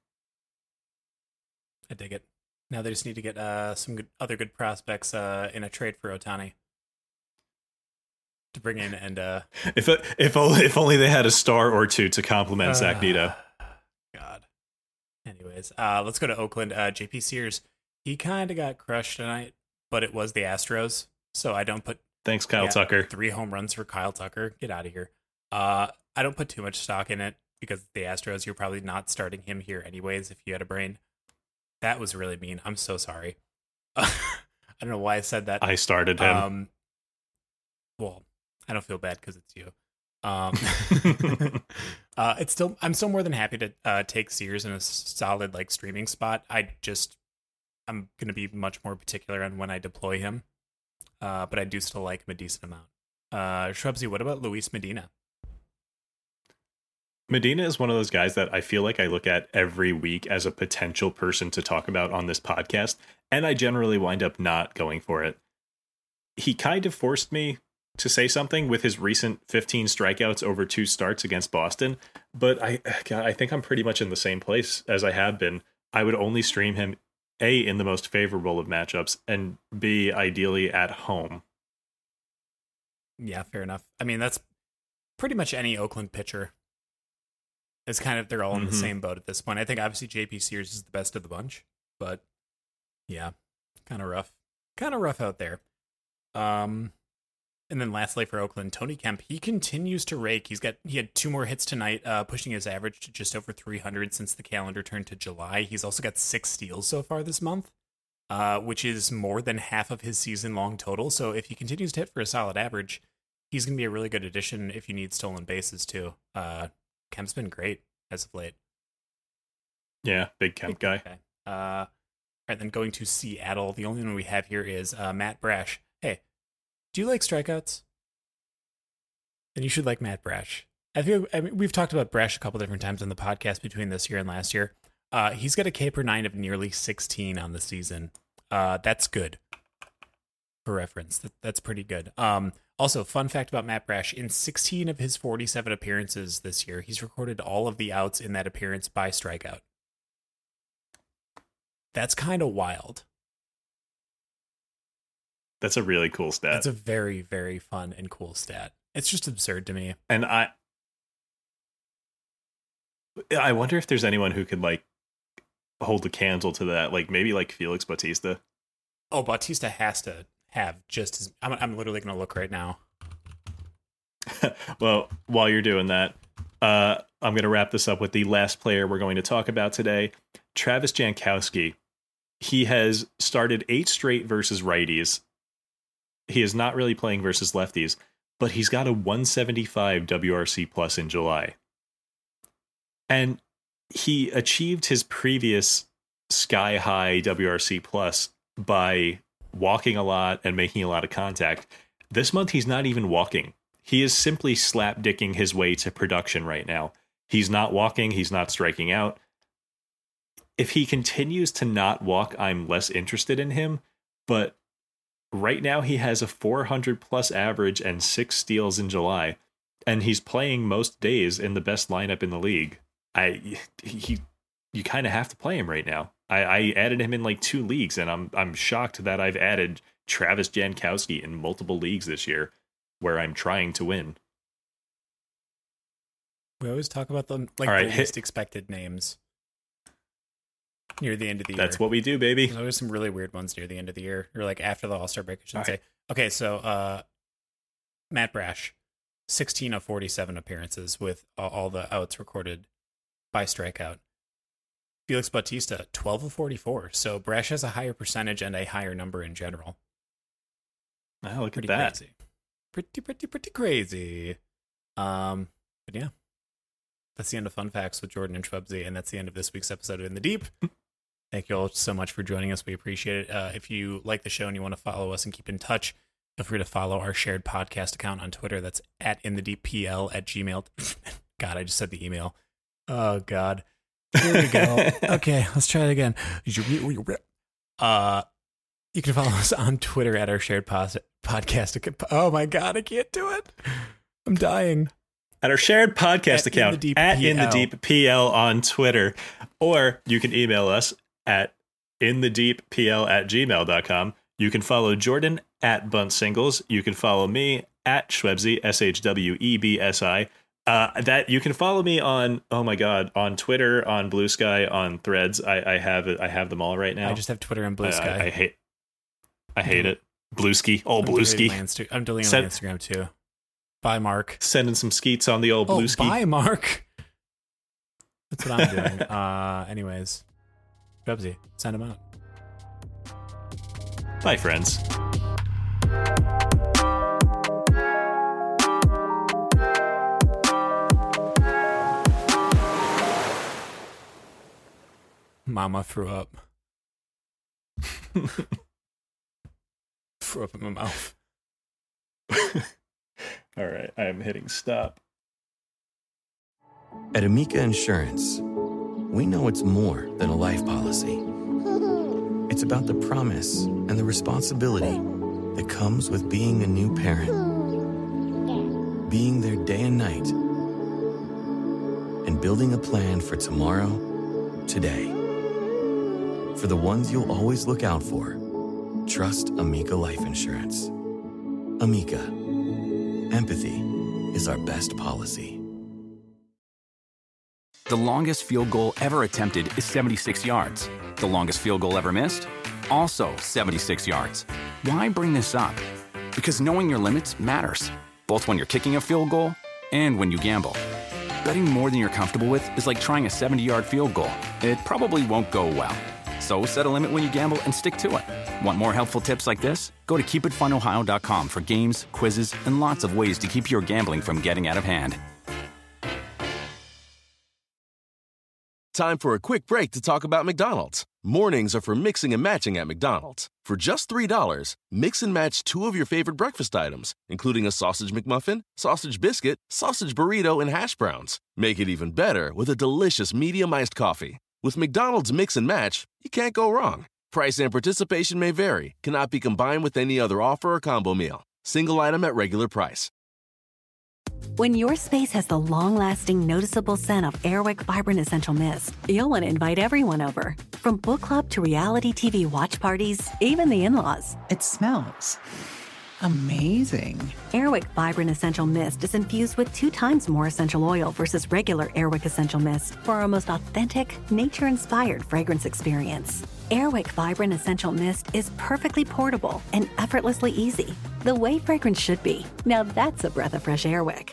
I dig it. Now they just need to get some other good prospects in a trade for Ohtani to bring in, and if only they had a star or two to complement Zach Neto. God. Anyways, let's go to Oakland. JP Sears, he kind of got crushed tonight, but it was the Astros, so I don't put. Thanks, Kyle Tucker. 3 home runs for Kyle Tucker. Get out of here. I don't put too much stock in it because the Astros, you're probably not starting him here anyways if you had a brain. That was really mean. I'm so sorry. I don't know why I said that. I started him. Well, I don't feel bad because it's you. I'm still more than happy to take Sears in a solid like streaming spot. I'm going to be much more particular on when I deploy him. But I do still like him a decent amount. Shrubsy, what about Luis Medina? Medina is one of those guys that I feel like I look at every week as a potential person to talk about on this podcast, and I generally wind up not going for it. He kind of forced me to say something with his recent 15 strikeouts over 2 starts against Boston, but I think I'm pretty much in the same place as I have been. I would only stream him A, in the most favorable of matchups, and B, ideally at home. Yeah, fair enough. I mean, that's pretty much any Oakland pitcher. It's kind of, they're all in the same boat at this point. I think obviously JP Sears is the best of the bunch, but yeah, kind of rough. Kind of rough out there. And then lastly for Oakland, Tony Kemp, he continues to rake. He had 2 more hits tonight, pushing his average to just over 300 since the calendar turned to July. He's also got 6 steals so far this month, which is more than half of his season-long total. So if he continues to hit for a solid average, he's going to be a really good addition if you need stolen bases too. Kemp's been great as of late. Yeah, big Kemp guy. All right, then going to Seattle. The only one we have here is Matt Brash. Hey, do you like strikeouts? Then you should like Matt Brash. We've talked about Brash a couple different times on the podcast between this year and last year. He's got a K per 9 of nearly 16 on the season. That's good. For reference, that's pretty good. Also, fun fact about Matt Brash, in 16 of his 47 appearances this year, he's recorded all of the outs in that appearance by strikeout. That's kind of wild. That's a really cool stat. That's a very, very fun and cool stat. It's just absurd to me. And I wonder if there's anyone who could like hold the candle to that, like maybe like Felix Bautista. Oh, Bautista has to have just as... I'm literally going to look right now. Well, while you're doing that, I'm going to wrap this up with the last player we're going to talk about today, Travis Jankowski. He has started 8 straight versus righties. He is not really playing versus lefties, but he's got a 175 WRC plus in July. And he achieved his previous sky-high WRC plus by walking a lot and making a lot of contact. This month, he's not even walking. He is simply slapdicking his way to production right now. He's not walking. He's not striking out. If he continues to not walk, I'm less interested in him. but right now he has a 400 plus average and 6 steals in July, and he's playing most days in the best lineup in the league. You kind of have to play him right now. I added him in like 2 leagues, and I'm shocked that I've added Travis Jankowski in multiple leagues this year where I'm trying to win. We always talk about the least expected names near the end of the year. That's what we do, baby. There's always some really weird ones near the end of the year, or like after the All-Star break, I should say. Okay, so Matt Brash, 16 of 47 appearances with all the outs recorded by strikeout. Felix Bautista, 12 of 44. So Brash has a higher percentage and a higher number in general. Oh, look at that. Crazy. Pretty crazy. But yeah. That's the end of Fun Facts with Jordan and Schwebzy, and that's the end of this week's episode of In the Deep. Thank you all so much for joining us. We appreciate it. If you like the show and you want to follow us and keep in touch, feel free to follow our shared podcast account on Twitter. That's @inthedeeppl@gmail. God, I just said the email. Oh, God. Here we go. Okay, let's try it again. You can follow us on Twitter at our shared podcast. Oh, my God, I can't do it. I'm dying. At our shared podcast account, @InTheDeepPL on Twitter. Or you can email us at inthedeeppl@gmail.com. You can follow Jordan at Bunt Singles. You can follow me at Schwebzy, SHWEBSI. That you can follow me on, oh my God, on Twitter, on Blue Sky, on Threads. I have them all right now. I just have Twitter and Blue Sky. I hate it. Blueski. Oh, Blueski. I'm deleting my Instagram too. Bye, Mark. Sending some skeets on the old Blueski. Bye, Mark. That's what I'm doing. Anyways, Schwebzy, send them out. Bye, friends. Mama threw up. Threw up in my mouth. All right, I am hitting stop. At Amica Insurance, we know it's more than a life policy. It's about the promise and the responsibility that comes with being a new parent. Being there day and night. And building a plan for tomorrow, today. For the ones you'll always look out for, trust Amica Life Insurance. Amica. Empathy is our best policy. The longest field goal ever attempted is 76 yards. The longest field goal ever missed? Also 76 yards. Why bring this up? Because knowing your limits matters, both when you're kicking a field goal and when you gamble. Betting more than you're comfortable with is like trying a 70-yard field goal. It probably won't go well. So set a limit when you gamble and stick to it. Want more helpful tips like this? Go to keepitfunohio.com for games, quizzes, and lots of ways to keep your gambling from getting out of hand. Time for a quick break to talk about McDonald's. Mornings are for mixing and matching at McDonald's. For just $3, mix and match 2 of your favorite breakfast items, including a sausage McMuffin, sausage biscuit, sausage burrito, and hash browns. Make it even better with a delicious medium iced coffee. With McDonald's Mix and Match, you can't go wrong. Price and participation may vary. Cannot be combined with any other offer or combo meal. Single item at regular price. When your space has the long-lasting, noticeable scent of Airwick Vibrant Essential Mist, you'll want to invite everyone over. From book club to reality TV watch parties, even the in-laws. It smells amazing. Airwick Vibrant Essential Mist is infused with 2 times more essential oil versus regular Airwick Essential Mist for our most authentic, nature-inspired fragrance experience. Airwick Vibrant Essential Mist is perfectly portable and effortlessly easy. The way fragrance should be. Now that's a breath of fresh Airwick.